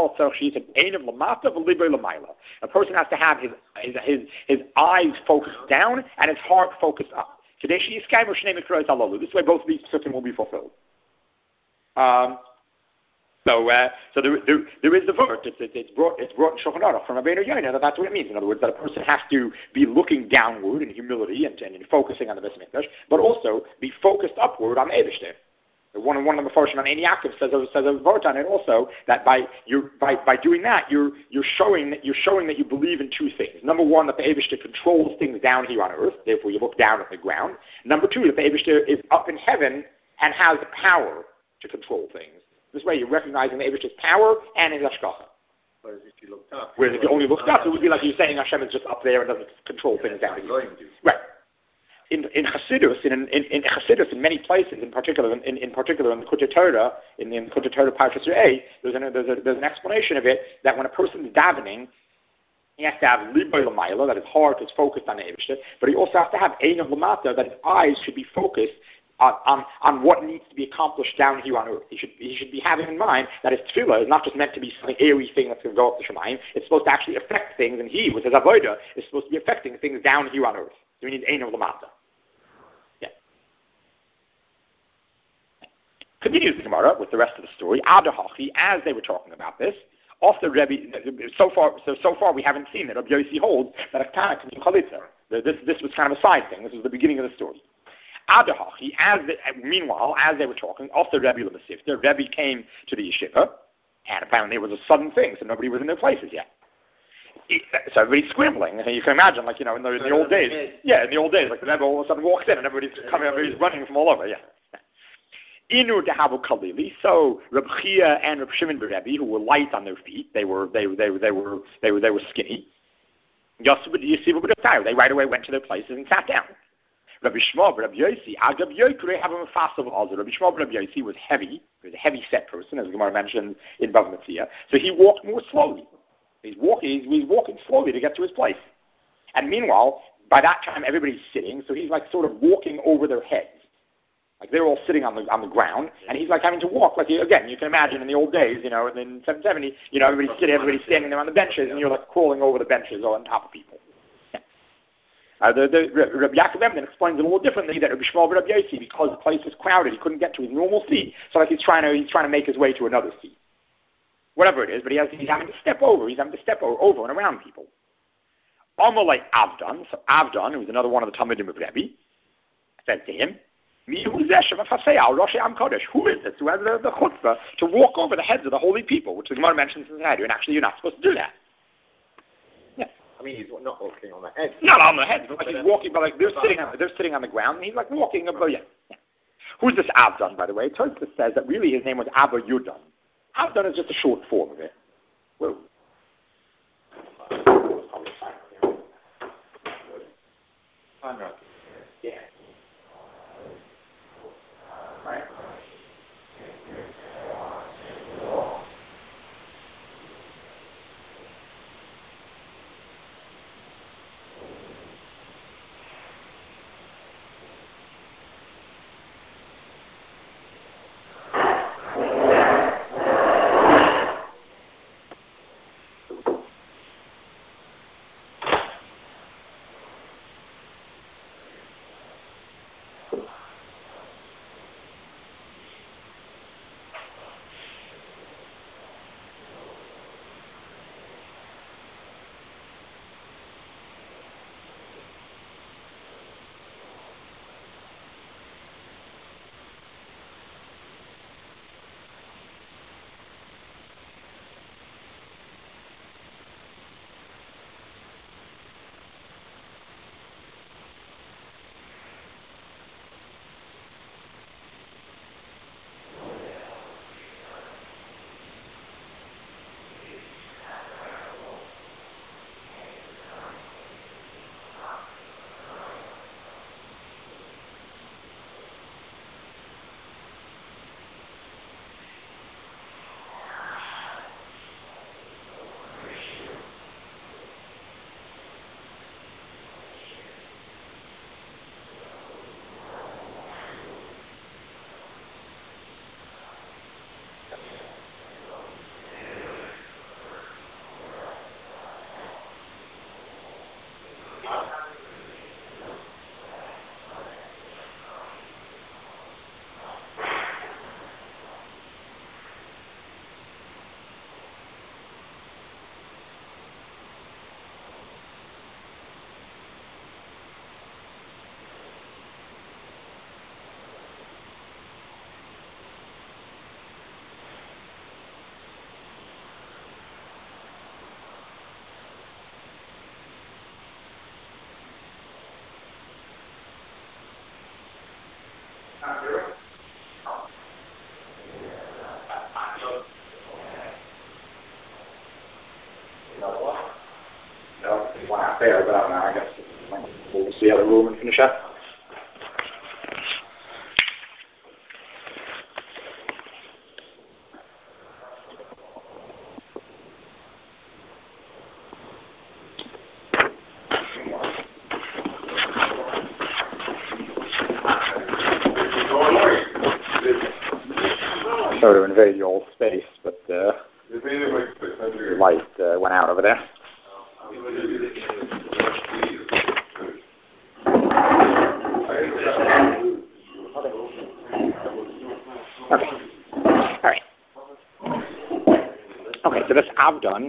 A person has to have his eyes focused down and his heart focused up. This way both of these psukim will be fulfilled. So there is the word. It's brought in Shulchan Aruch from Rabbeinu Yonah. That's what it means. In other words, that a person has to be looking downward in humility and focusing on the Beis Hamikdash, but also be focused upward on the Eibishter. One of the Mefarshim on Ein Yaakov says a word on it also that by doing that you're showing that you believe in two things. Number one, that the Eibishter controls things down here on earth, therefore you look down at the ground. Number two, that the Eibishter is up in heaven and has the power to control things. This way you're recognizing the Eibishter's power and his hashgacha. Whereas if you looked up, if you only looked up, it would be like you're saying Hashem is just up there and doesn't control things down here. Right. In Chassidus, in Chassidus, in many places, in particular in the Kutei Torah, in Kutei Torah Parshas Re'eh, there's an explanation of it that when a person is davening, he has to have liboy l'mayla, that his heart is focused on the Eibishter, but he also has to have einav l'mata, that his eyes should be focused on what needs to be accomplished down here on earth. He should be having in mind that his tefillah is not just meant to be some airy thing that's going to go up the Shemayim. It's supposed to actually affect things, and he, with his avodah, is supposed to be affecting things down here on earth. So we need einav l'mata. Continues the Gemara with the rest of the story. Adahachi, as they were talking about this, off the Rebbe. So far we haven't seen that Rabbi Yossi holds that a kana can be chalitza. This was kind of a side thing. This was the beginning of the story. Adahachi, meanwhile, as they were talking, off the Rebbe L'Masif, the Rebbe came to the yeshiva, and apparently it was a sudden thing, so nobody was in their places yet. So everybody's scrambling. You can imagine, in the old days. Yeah, in the old days, like the Rebbe all of a sudden walks in and everybody's running from all over. Yeah. Inu dehavu kalili. So Reb Chia and Reb Shimon ben Rebbe, who were light on their feet, they were skinny. They right away went to their places and sat down. Rabbi Shmuel ben Rabbi Yossi, Rabbi Shmuel ben Rabbi Yossi was heavy. He was a heavy set person, as the Gemara mentioned in Bava Metzia. So he walked more slowly. He's walking slowly to get to his place. And meanwhile, by that time everybody's sitting, so he's like sort of walking over their heads. Like they're all sitting on the ground, and he's like having to walk. Like again, you can imagine in the old days, and in 770, everybody's standing there on the benches, and you're like crawling over the benches or on top of people. Rabbi Yaakov then explains it a little differently that Rabbi Shmuel ben Rabbi Yossi, because the place was crowded, he couldn't get to his normal seat, so like he's trying to make his way to another seat, whatever it is. But he's having to step over. He's having to step over and around people. Amalei Avdan, so Avdan, who was another one of the Talmidim of Rebbe, said to him, who is this? Who is this who has the chutzpah to walk over the heads of the holy people, which the Gemara mentions in the Hadith, and actually you're not supposed to do that. Yeah. mean, he's not walking on the head. Not on the head, but like he's walking, but like they're sitting on the ground, and he's like walking above. Yeah. Who's this Abdon, by the way? Tosfos says that really his name was Abba Yudon. Abdon is just a short form of it. Whoa. Yeah. Right. One out there, but I don't know. I guess we'll see how the room and finish up. Sorry to invade your old space, but the light went out over there. Okay. All right. Okay, so that's Avdon.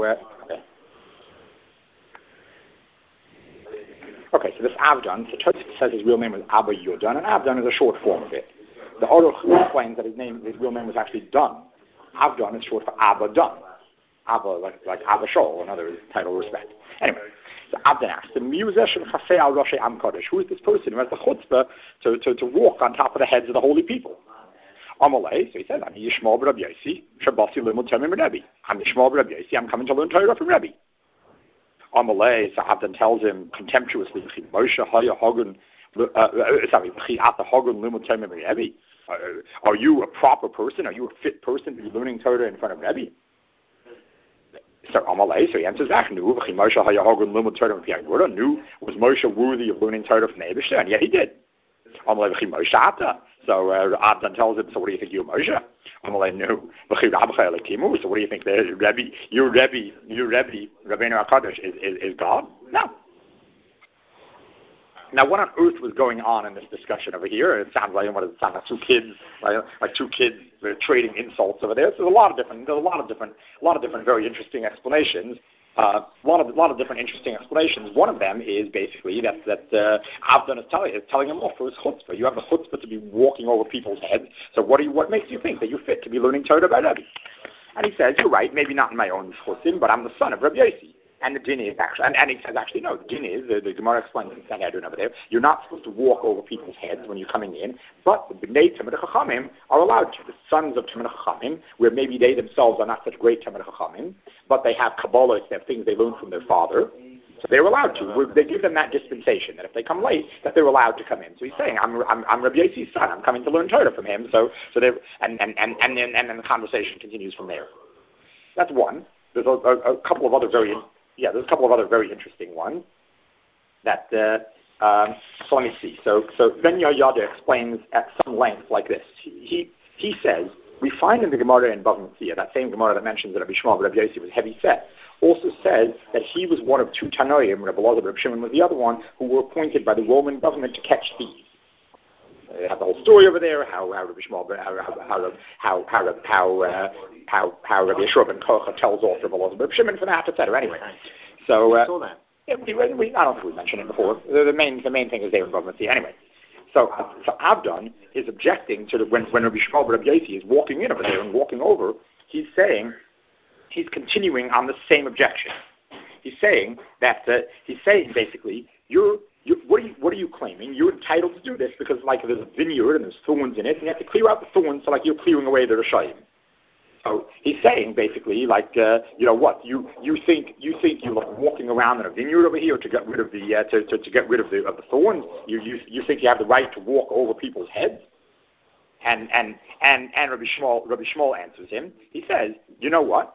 Okay, so this Avdon, so Tosfos says his real name was Abba Yudon, and Avdon is a short form of it. The Aruch explains that his real name was actually Dun. Avdon is short for Abba Dun. Abba, like Abba Shol, another title of respect. Anyway, so Avdon asks, the Museh Shel Chafei Al Roshei Am Kodesh, who is this person who has the chutzpah to walk on top of the heads of the holy people? Amalei, so he says, I'm Yishmael B'Rab Yossi, Shabasi Limud Temim Rebbe. I'm Yishmael B'Rab Yossi, I'm coming to learn Torah from Rebbe. Amalei, so Avdon tells him contemptuously, Moshe Haya Hagun, Ata Hagun Limud Temim Rebbe. Are you a proper person? Are you a fit person to be learning Torah in front of Rebbe? So Amalei, so he answers back, was Moshe worthy of learning Torah from Eibishter? And yeah, he did. Amalei Moshe Ata. So Avdon tells him, so what do you think you're Moshe? Amalei, no. So what do you think your Rebbe, Rabbeinu HaKadosh is God? No. Now, what on earth was going on in this discussion over here? It sounds like two kids, like two kids trading insults over there. So there's a lot of different, very interesting explanations. A lot of different interesting explanations. One of them is basically that Avdon is telling him off for his chutzpah. You have the chutzpah to be walking over people's heads. So what makes you think that you're fit to be learning Torah by Rebbe? And he says, you're right. Maybe not in my own chutzim, but I'm the son of Rabbi Yossi. And the din is actually, and he says actually no, the din is, the Gemara explains in Sanhedrin over there, you're not supposed to walk over people's heads when you're coming in, but the Bnei Talmidei Chachamim are allowed to. The sons of Talmidei Chachamim, where maybe they themselves are not such great Talmidei Chachamim, but they have Kabbalah, they have things they learned from their father, so they're allowed to. They give them that dispensation that if they come late, that they're allowed to come in. So he's saying, I'm Rabbi Yossi's son. I'm coming to learn Torah from him. So they and then the conversation continues from there. That's one. There's a couple of other very interesting ones. That so let me see. So Ben Yehoyada explains at some length like this. He says we find in the Gemara in Bava Metzia, that same Gemara that mentions that Rabbi Shmuel Rabbi Yossi was heavy set, also says that he was one of two Tanoim, Rabbi Elazar, Rabbi Shimon was the other one, who were appointed by the Roman government to catch thieves. They have the whole story over there, how Rabbi Shmuel, how Rabbi Yeshua ben Kocha tells off Rabbi Elazar, Rabbi Shimon for that, etc. Anyway, so I don't think we mentioned it before. The main thing is there in Bava Metzia. Anyway, so Abdon is objecting to when Rabbi Shmuel Rabbi Yossi is walking in over there and walking over, he's continuing on the same objection. He's saying basically, what are you claiming? You're entitled to do this because there's a vineyard and there's thorns in it, and you have to clear out the thorns, so you're clearing away the Rishayim. So he's saying basically, you think you're walking around in a vineyard over here to get rid of the thorns. You think you have the right to walk over people's heads? And Rabbi Shmuel answers him. He says, you know what?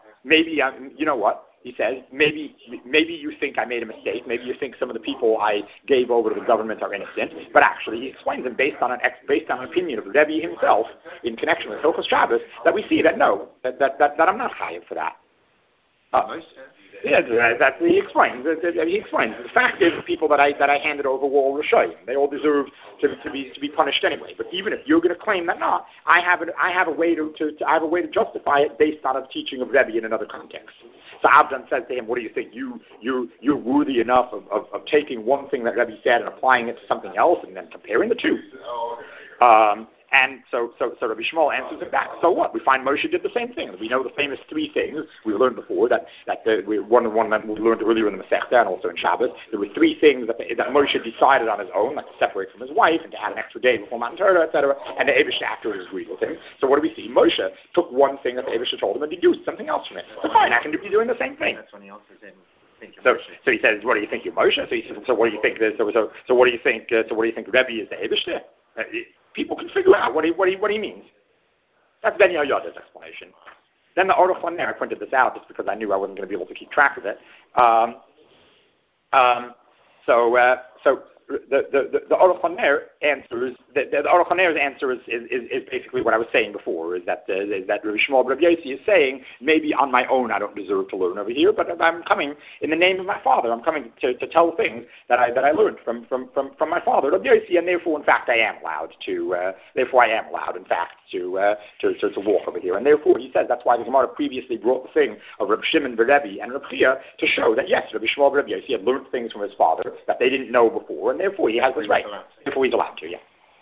He says, maybe you think I made a mistake. Maybe you think some of the people I gave over to the government are innocent. But actually, he explains them based on an opinion of Rebbe himself in connection with Hilchos Shabbos that we see that no, that I'm not chayav for that. Yeah, he explains. The fact is, the people that I handed over were all Rishayim. They all deserve to be punished anyway. But even if you're going to claim that not, I have a way to justify it based on a teaching of Rebbe in another context. So Abdon says to him, "What do you think? You're worthy enough of taking one thing that Rebbe said and applying it to something else, and then comparing the two." And so Rabbi Shmuel answers it back. So what? We find Moshe did the same thing. We know the famous three things we learned before. One that we learned earlier in the Masechta and also in Shabbos. There were three things that Moshe decided on his own, like to separate from his wife and to have an extra day before Matan Torah, etc. And the Eibush afterwards agreed with him. So what do we see? Moshe took one thing that the Eibush told him and deduced something else from it. So fine, I can be doing the same thing. That's when he answers him. So he says, "What do you think, you're Moshe?" So he says, "So what do you think? So what do you think? Rebbe is the Eibush?" People can figure out what he means. That's Ben Yehoyada's explanation. Then the Aruch LaNer, I pointed this out just because I knew I wasn't going to be able to keep track of it. So the Aruch LaNer answers. The Aruch LaNer's answer is basically what I was saying before. Is that Rabbi Shmuel Rabbi Yossi is saying, maybe on my own I don't deserve to learn over here, but I'm coming in the name of my father. I'm coming to tell things that I learned from my father Rabbi Yossi, and therefore in fact I am allowed in fact to walk over here. And therefore he says that's why the Gemara previously brought the thing of Rabbi Shimon Rebbe and Rabbi Chia to show that yes, Rabbi Shmuel Rabbi Yossi had learned things from his father that they didn't know before. And therefore, he has this right. Therefore, he's allowed to, yeah.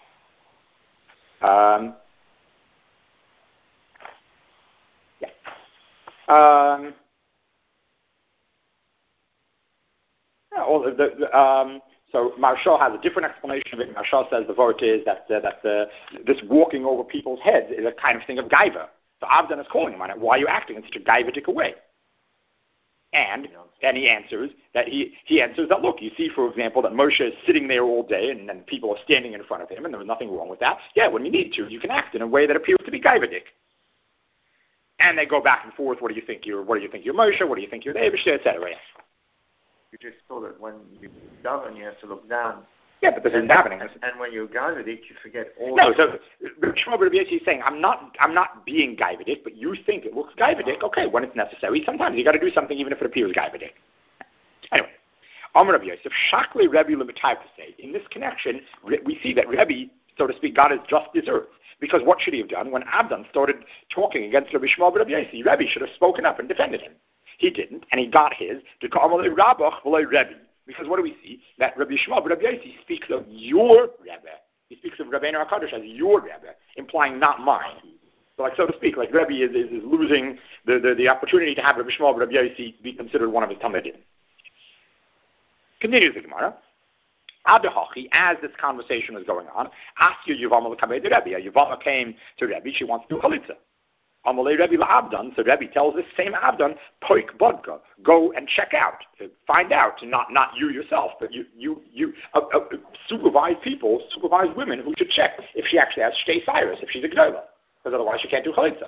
So Marshall has a different explanation of it. Marshall says the vort is that this walking over people's heads is a kind of thing of gaiva. So Abdon is calling him on it. Why are you acting in such a gaivatic way? And he answers that look, you see, for example, that Moshe is sitting there all day and then people are standing in front of him, and there was nothing wrong with that. Yeah, when you need to, you can act in a way that appears to be gaivadik. And they go back and forth. What do you think you're Moshe? What do you think you're the Eibush, etc. You just saw that when you daven, you have to look down. Yeah, but this is davening. And when you're gaivadik, you forget all. No, so Shmuel Rabbi Yossi is saying, I'm not being gaivadik, but you think it looks gaivadik. Okay, when it's necessary, sometimes you got to do something even if it appears gaivadik. Anyway, Amar Rabbi Yosef, Shakli Rebbe L'Mitayv to say. In this connection, we see that Rebbe, so to speak, got his just desserts. Because what should he have done when Abdon started talking against Rabbi Shmuel Rabbi Yossi? Rebbe should have spoken up and defended him. He didn't, and he got his to call him Rabach v'lo Rebbe. Because what do we see? That Rabbi Shmuel Rabbi Yossi speaks of your Rebbe. He speaks of Rabbeinu HaKadosh as your Rebbe, implying not mine. So to speak, Rebbe is losing the opportunity to have Rabbi Shmuel Rabbi Yossi be considered one of his Talmidim. Continues the Gemara. Adahachi, as this conversation was going on, asked Yevama to Rebbe. Yevama came to Rebbe. She wants to do chalitza. Amalei Rebbe la'Abdan. So Rebbe tells this same Abdan, poik bodka, go and check out, find out, not you yourself, but you supervise people, supervise women who should check if she actually has shtei cyrus, if she's a gdola, because otherwise she can't do chalitza.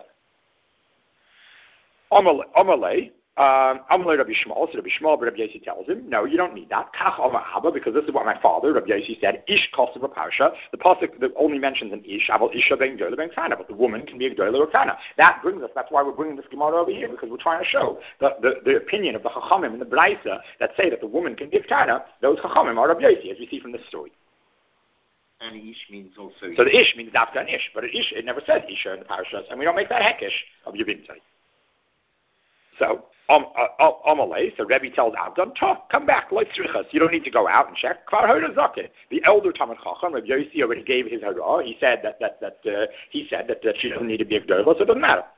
Amalei Rabbi Shmuel, so Rabbi Shmuel, but Rabbi Yossi tells him, no, you don't need that. Kach Amar Abba, because this is what my father, Rabbi Yossi, said, Ish Kosev Parsha. The pasuk that only mentions an Ish, Aval Isha ben Gdola ben Kana, but the woman can be a Gdola or Kana. That brings us, that's why we're bringing this Gemara over here, because we're trying to show the opinion of the Chachamim and the Braisa that say that the woman can be a Kana. Those Chachamim are Rabbi Yossi, as we see from this story. And Ish means also... So the Ish means Dafka and Ish, but Ish, it never says Isha in the Parashas, and we don't make that Hekesh of Yevimtai. So, Amalei, so Rebbe tells Abdan, come back, like tzrichas. You don't need to go out and check. The elder Talmid Chacham, Rabbi Yossi, already gave his hurrah. He said that she doesn't need to be a gdola, so it doesn't matter.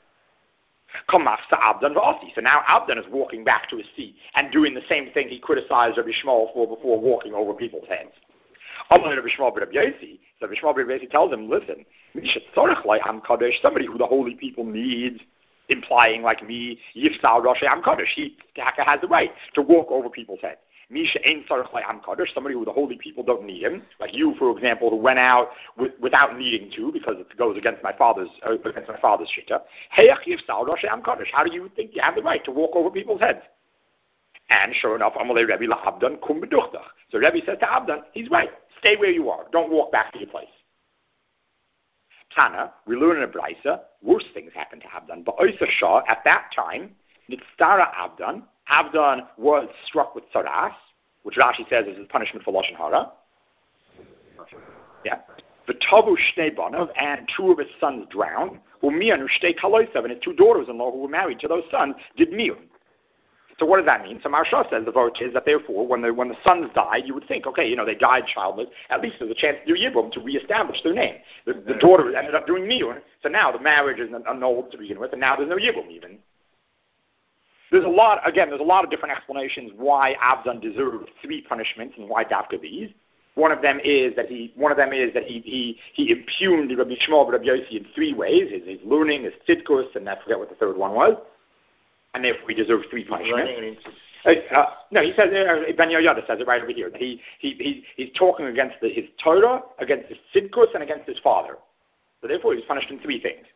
So now Abdan is walking back to his seat and doing the same thing he criticized Rabbi Shmuel for before walking over people's heads. Amalei Rabbi Shmuel Rabbi Yossi. So Rabbi Shmuel Rabbi Yossi tells him, listen, somebody who the holy people needs, implying like me, Yifsal Rosh Am Kodesh. He has the right to walk over people's heads. Misha Ein Sarach Am Kodesh, somebody who the holy people don't need him, like you, for example, who went out without needing to because it goes against my father's shita. Heyach Yifsal Rosh Am Kodesh. How do you think you have the right to walk over people's heads? And sure enough, Amalei Rebbe LaAbdan kum beduchtach. So Rebbe says to Abdan, he's right. Stay where you are. Don't walk back to your place. Tana, we learn in a Braisa, worse things happened to Abdan. But Oysa Shah, at that time, Nitztara Abdan was struck with tzaras, which Rashi says is his punishment for Lashon Hara. Yeah. V'tavu shnei banav, and two of his sons drowned. U'mianu shtei kaloisav, and his two daughters-in-law who were married to those sons did miyun. So what does that mean? So Maharsha says the vote is that therefore, when the sons died, you would think, okay, they died childless. At least there's a chance to do yibum to reestablish their name. The daughter ended up doing miyun, so now the marriage is annulled to begin with, and now there's no yibum even. There's a lot of different explanations why Abdan deserved 3 punishments and why Dafka these. One of them is that he impugned Rabbi Shmuel Rabbi Yossi in 3 ways: his learning, his tzidkus, and I forget what the third one was. And therefore he deserves 3 punishments. No, he says, Ben Yoyada says it right over here. He's talking against his Torah, against his tzidkus, and against his father. So therefore he's punished in 3 things.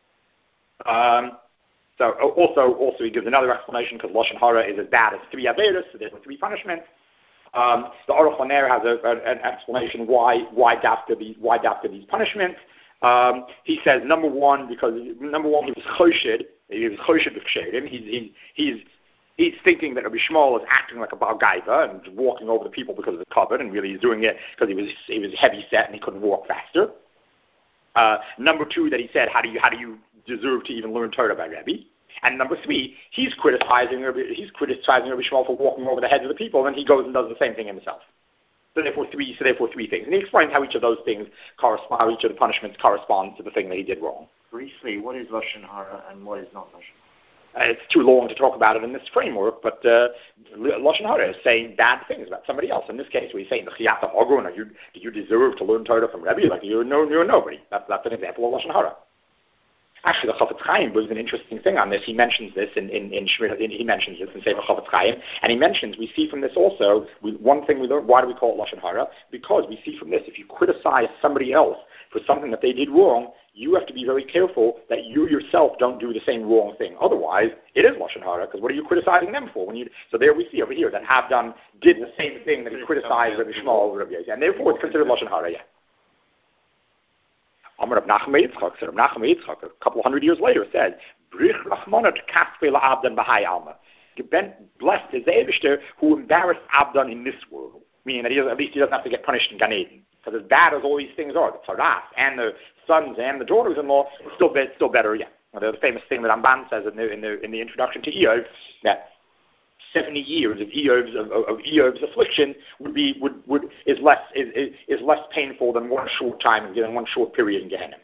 So also he gives another explanation because Lashon Hara is as bad as 3 Averos, so there's 3 punishments. The Aruch LaNer has an explanation why Dafka these punishments. He says number one he was choshed. He was choshed b'ksherim. He's thinking that Rabbi Shmuel is acting like a Baal Gaiva and walking over the people because of the covet, and really he's doing it because he was heavy set and he couldn't walk faster. Number 2, that he said, how do you deserve to even learn Torah by Rebbe? And number 3, he's criticizing Rabbi Shmuel for walking over the heads of the people, and he goes and does the same thing himself. So therefore 3 things. And he explains how each of those things how each of the punishments corresponds to the thing that he did wrong. Briefly, what is Lashon Hara and what is not Lashon Hara? It's too long to talk about it in this framework, but Lashon Hara is saying bad things about somebody else. In this case, we're saying the Chiyata Ogun, do you deserve to learn Torah from Rebbe? Like you're nobody. That's an example of Lashon Hara. Actually, the Chafetz Chaim was an interesting thing on this. He mentions this in Sefer Chafetz Chaim, and he mentions, we see from this also, one thing we learned, why do we call it Lashon Hara? Because we see from this, if you criticize somebody else for something that they did wrong, you have to be very careful that you yourself don't do the same wrong thing. Otherwise, it is Lashon Hara, because what are you criticizing them for? So there we see over here that Abdan did the same thing that he criticized Rabbi Shmuel over Rabbi Yossi, and therefore it's considered Lashon Hara, yeah. Amar Rav Nachman Yitzchak, so Rav Nachman Yitzchak, a couple hundred years later, said, Brich Rachmanot Kaspe LaAbdan B'hai Alma. Blessed is the Eibishter who embarrassed Abdan in this world, meaning that at least he doesn't have to get punished in Gan Eden. Because as bad as all these things are, the tzaras and the sons and the daughters-in-law, it's still better, yeah. The famous thing that Ramban says in the introduction to Eov, that 70 years of Eov's affliction is less painful than one short time and one short period in Gehenna.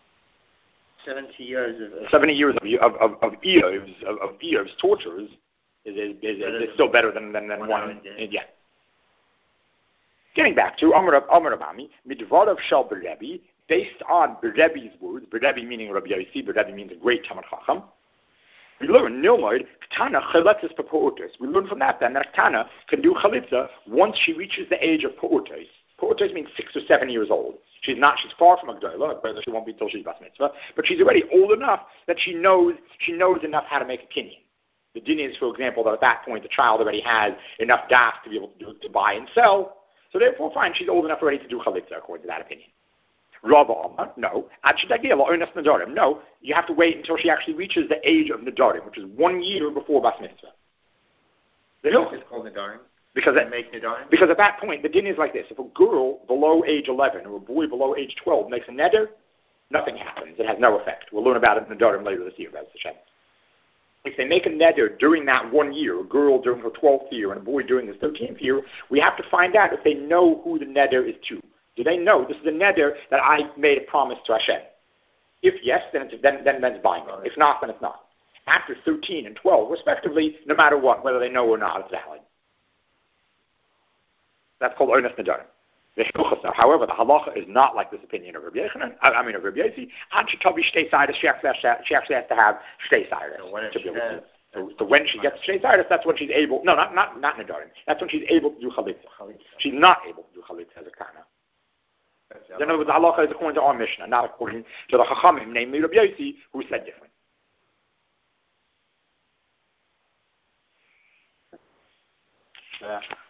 70 years of Eov's tortures is still better than one. Yeah. Getting back to Amar Abami, Midvarav Shal Berebi, based on Berebi's words, Berebi meaning Rabbi Yossi, Berebi means a great Talmid Chacham. We learn Nilmoid Ktana Chalitzas Pa'utos. We learn from that then that Ktana can do Chalitza once she reaches the age of Pa'utos. Pa'utos means 6 or 7 years old. She's far from a Gdola, but she won't be until she's Bas Mitzvah, but she's already old enough that she knows enough how to make a kinyan. The din is, for example, that at that point the child already has enough das to be able to buy and sell, so therefore, fine, she's old enough already to do Chalitza, according to that opinion. Rava Amar, no. No, you have to wait until she actually reaches the age of Nadarim, which is 1 year before Bas Mitzvah. It's called Nadarim? Because at that point, the din is like this. If a girl below age 11 or a boy below age 12 makes a neder, nothing happens. It has no effect. We'll learn about it in Nadarim later this year, if they make a neder during that 1 year, a girl during her 12th year and a boy during his 13th year, we have to find out if they know who the neder is to. Do they know this is a neder that I made a promise to Hashem? If yes, then it's binding. If not, then it's not. After 13 and 12, respectively, no matter what, whether they know or not, it's valid. That's called Ones Nadarim. However, the halacha is not like this opinion of Rabbi Yochanan. Of Rabbi Yossi. She actually has to have shtei seiros to be able to. So when she gets shtei seiros, that's when she's able. No, not Nadarim. That's when she's able to do chalitza. She's not able to do chalitza as a kana. In other words, the halacha is according to our Mishnah, not according to the Chachamim, namely Rabbi Yossi, who said different. Yeah.